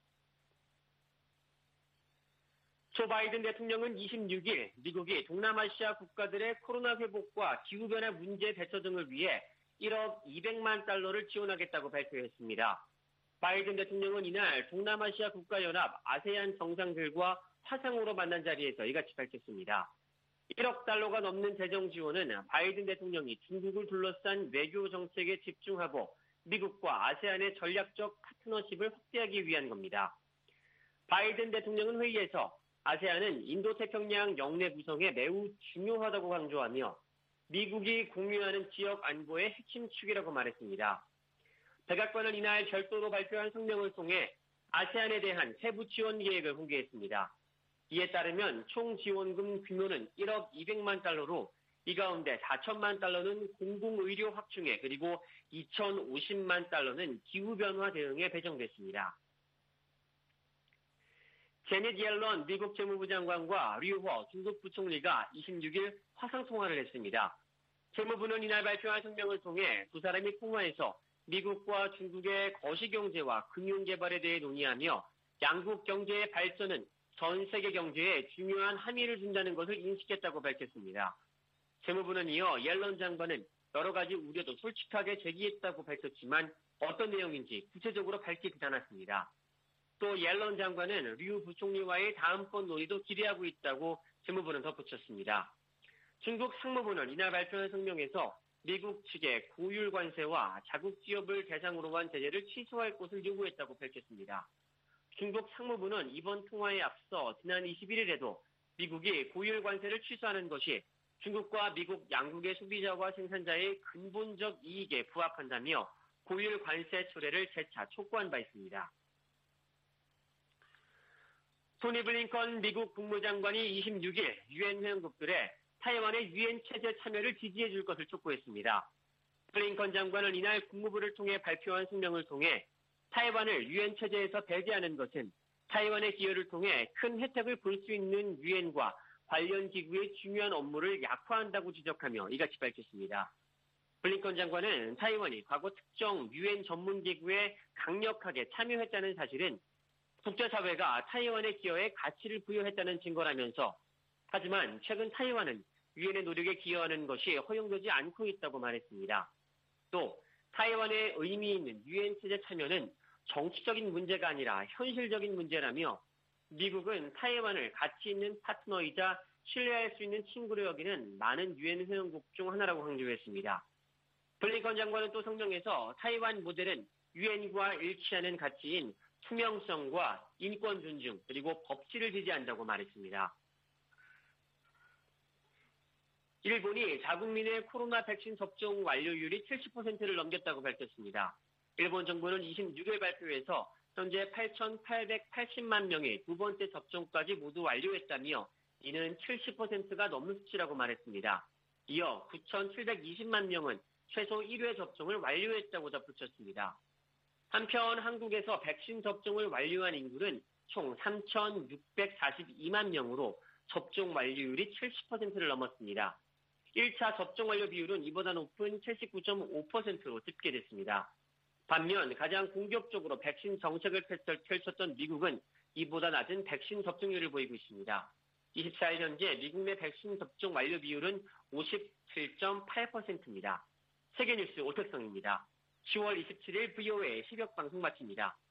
조 바이든 대통령은 26일 미국이 동남아시아 국가들의 코로나 회복과 기후변화 문제 대처 등을 위해 1억 200만 달러를 지원하겠다고 발표했습니다. 바이든 대통령은 이날 동남아시아 국가연합 아세안 정상들과 화상으로 만난 자리에서 이같이 밝혔습니다. 1억 달러가 넘는 재정 지원은 바이든 대통령이 중국을 둘러싼 외교 정책에 집중하고 미국과 아세안의 전략적 파트너십을 확대하기 위한 겁니다. 바이든 대통령은 회의에서 아세안은 인도태평양 영내 구성에 매우 중요하다고 강조하며 미국이 공유하는 지역 안보의 핵심 축이라고 말했습니다. 백악관은 이날 별도로 발표한 성명을 통해 아세안에 대한 세부 지원 계획을 공개했습니다. 이에 따르면 총 지원금 규모는 1억 200만 달러로 이 가운데 4천만 달러는 공공의료 확충에 그리고 2,050만 달러는 기후변화 대응에 배정됐습니다. 제닛 옐런 미국 재무부 장관과 류허 중국 부총리가 26일 화상통화를 했습니다. 재무부는 이날 발표한 성명을 통해 두 사람이 통화에서 미국과 중국의 거시경제와 금융개발에 대해 논의하며 양국 경제의 발전은 전 세계 경제에 중요한 함의를 준다는 것을 인식했다고 밝혔습니다. 재무부는 이어 옐런 장관은 여러 가지 우려도 솔직하게 제기했다고 밝혔지만 어떤 내용인지 구체적으로 밝히지 않았습니다. 또 옐런 장관은 류 부총리와의 다음번 논의도 기대하고 있다고 재무부는 덧붙였습니다. 중국 상무부는 이날 발표한 성명에서 미국 측의 고율 관세와 자국 기업을 대상으로 한 제재를 취소할 것을 요구했다고 밝혔습니다. 중국 상무부는 이번 통화에 앞서 지난 21일에도 미국이 고율 관세를 취소하는 것이 중국과 미국 양국의 소비자와 생산자의 근본적 이익에 부합한다며 고율 관세 철회를 재차 촉구한 바 있습니다. 토니 블링컨 미국 국무장관이 26일 유엔 회원국들의 타이완의 유엔 체제 참여를 지지해 줄 것을 촉구했습니다. 블링컨 장관은 이날 국무부를 통해 발표한 성명을 통해 타이완을 유엔 체제에서 배제하는 것은 타이완의 기여를 통해 큰 혜택을 볼 수 있는 유엔과 관련 기구의 중요한 업무를 약화한다고 지적하며 이같이 밝혔습니다. 블링컨 장관은 타이완이 과거 특정 유엔 전문 기구에 강력하게 참여했다는 사실은 국제사회가 타이완의 기여에 가치를 부여했다는 증거라면서 하지만 최근 타이완은 유엔의 노력에 기여하는 것이 허용되지 않고 있다고 말했습니다. 또 타이완의 의미 있는 유엔 체제 참여는 정치적인 문제가 아니라 현실적인 문제라며 미국은 타이완을 가치 있는 파트너이자 신뢰할 수 있는 친구로 여기는 많은 유엔 회원국 중 하나라고 강조했습니다. 블링컨 장관은 또 성명에서 타이완 모델은 유엔과 일치하는 가치인 투명성과 인권 존중 그리고 법치를 지지한다고 말했습니다. 일본이 자국민의 코로나 백신 접종 완료율이 70%를 넘겼다고 밝혔습니다. 일본 정부는 26일 발표에서 현재 8,880만 명의 두 번째 접종까지 모두 완료했다며 이는 70%가 넘는 수치라고 말했습니다. 이어 9,720만 명은 최소 1회 접종을 완료했다고 덧붙였습니다. 한편 한국에서 백신 접종을 완료한 인구는 총 3,642만 명으로 접종 완료율이 70%를 넘었습니다. 1차 접종 완료 비율은 이보다 높은 79.5%로 집계됐습니다. 반면 가장 공격적으로 백신 정책을 펼쳤던 미국은 이보다 낮은 백신 접종률을 보이고 있습니다. 24일 현재 미국 내 백신 접종 완료 비율은 57.8%입니다. 세계뉴스 오택성입니다. 10월 27일 VOA 새벽 방송 마칩니다.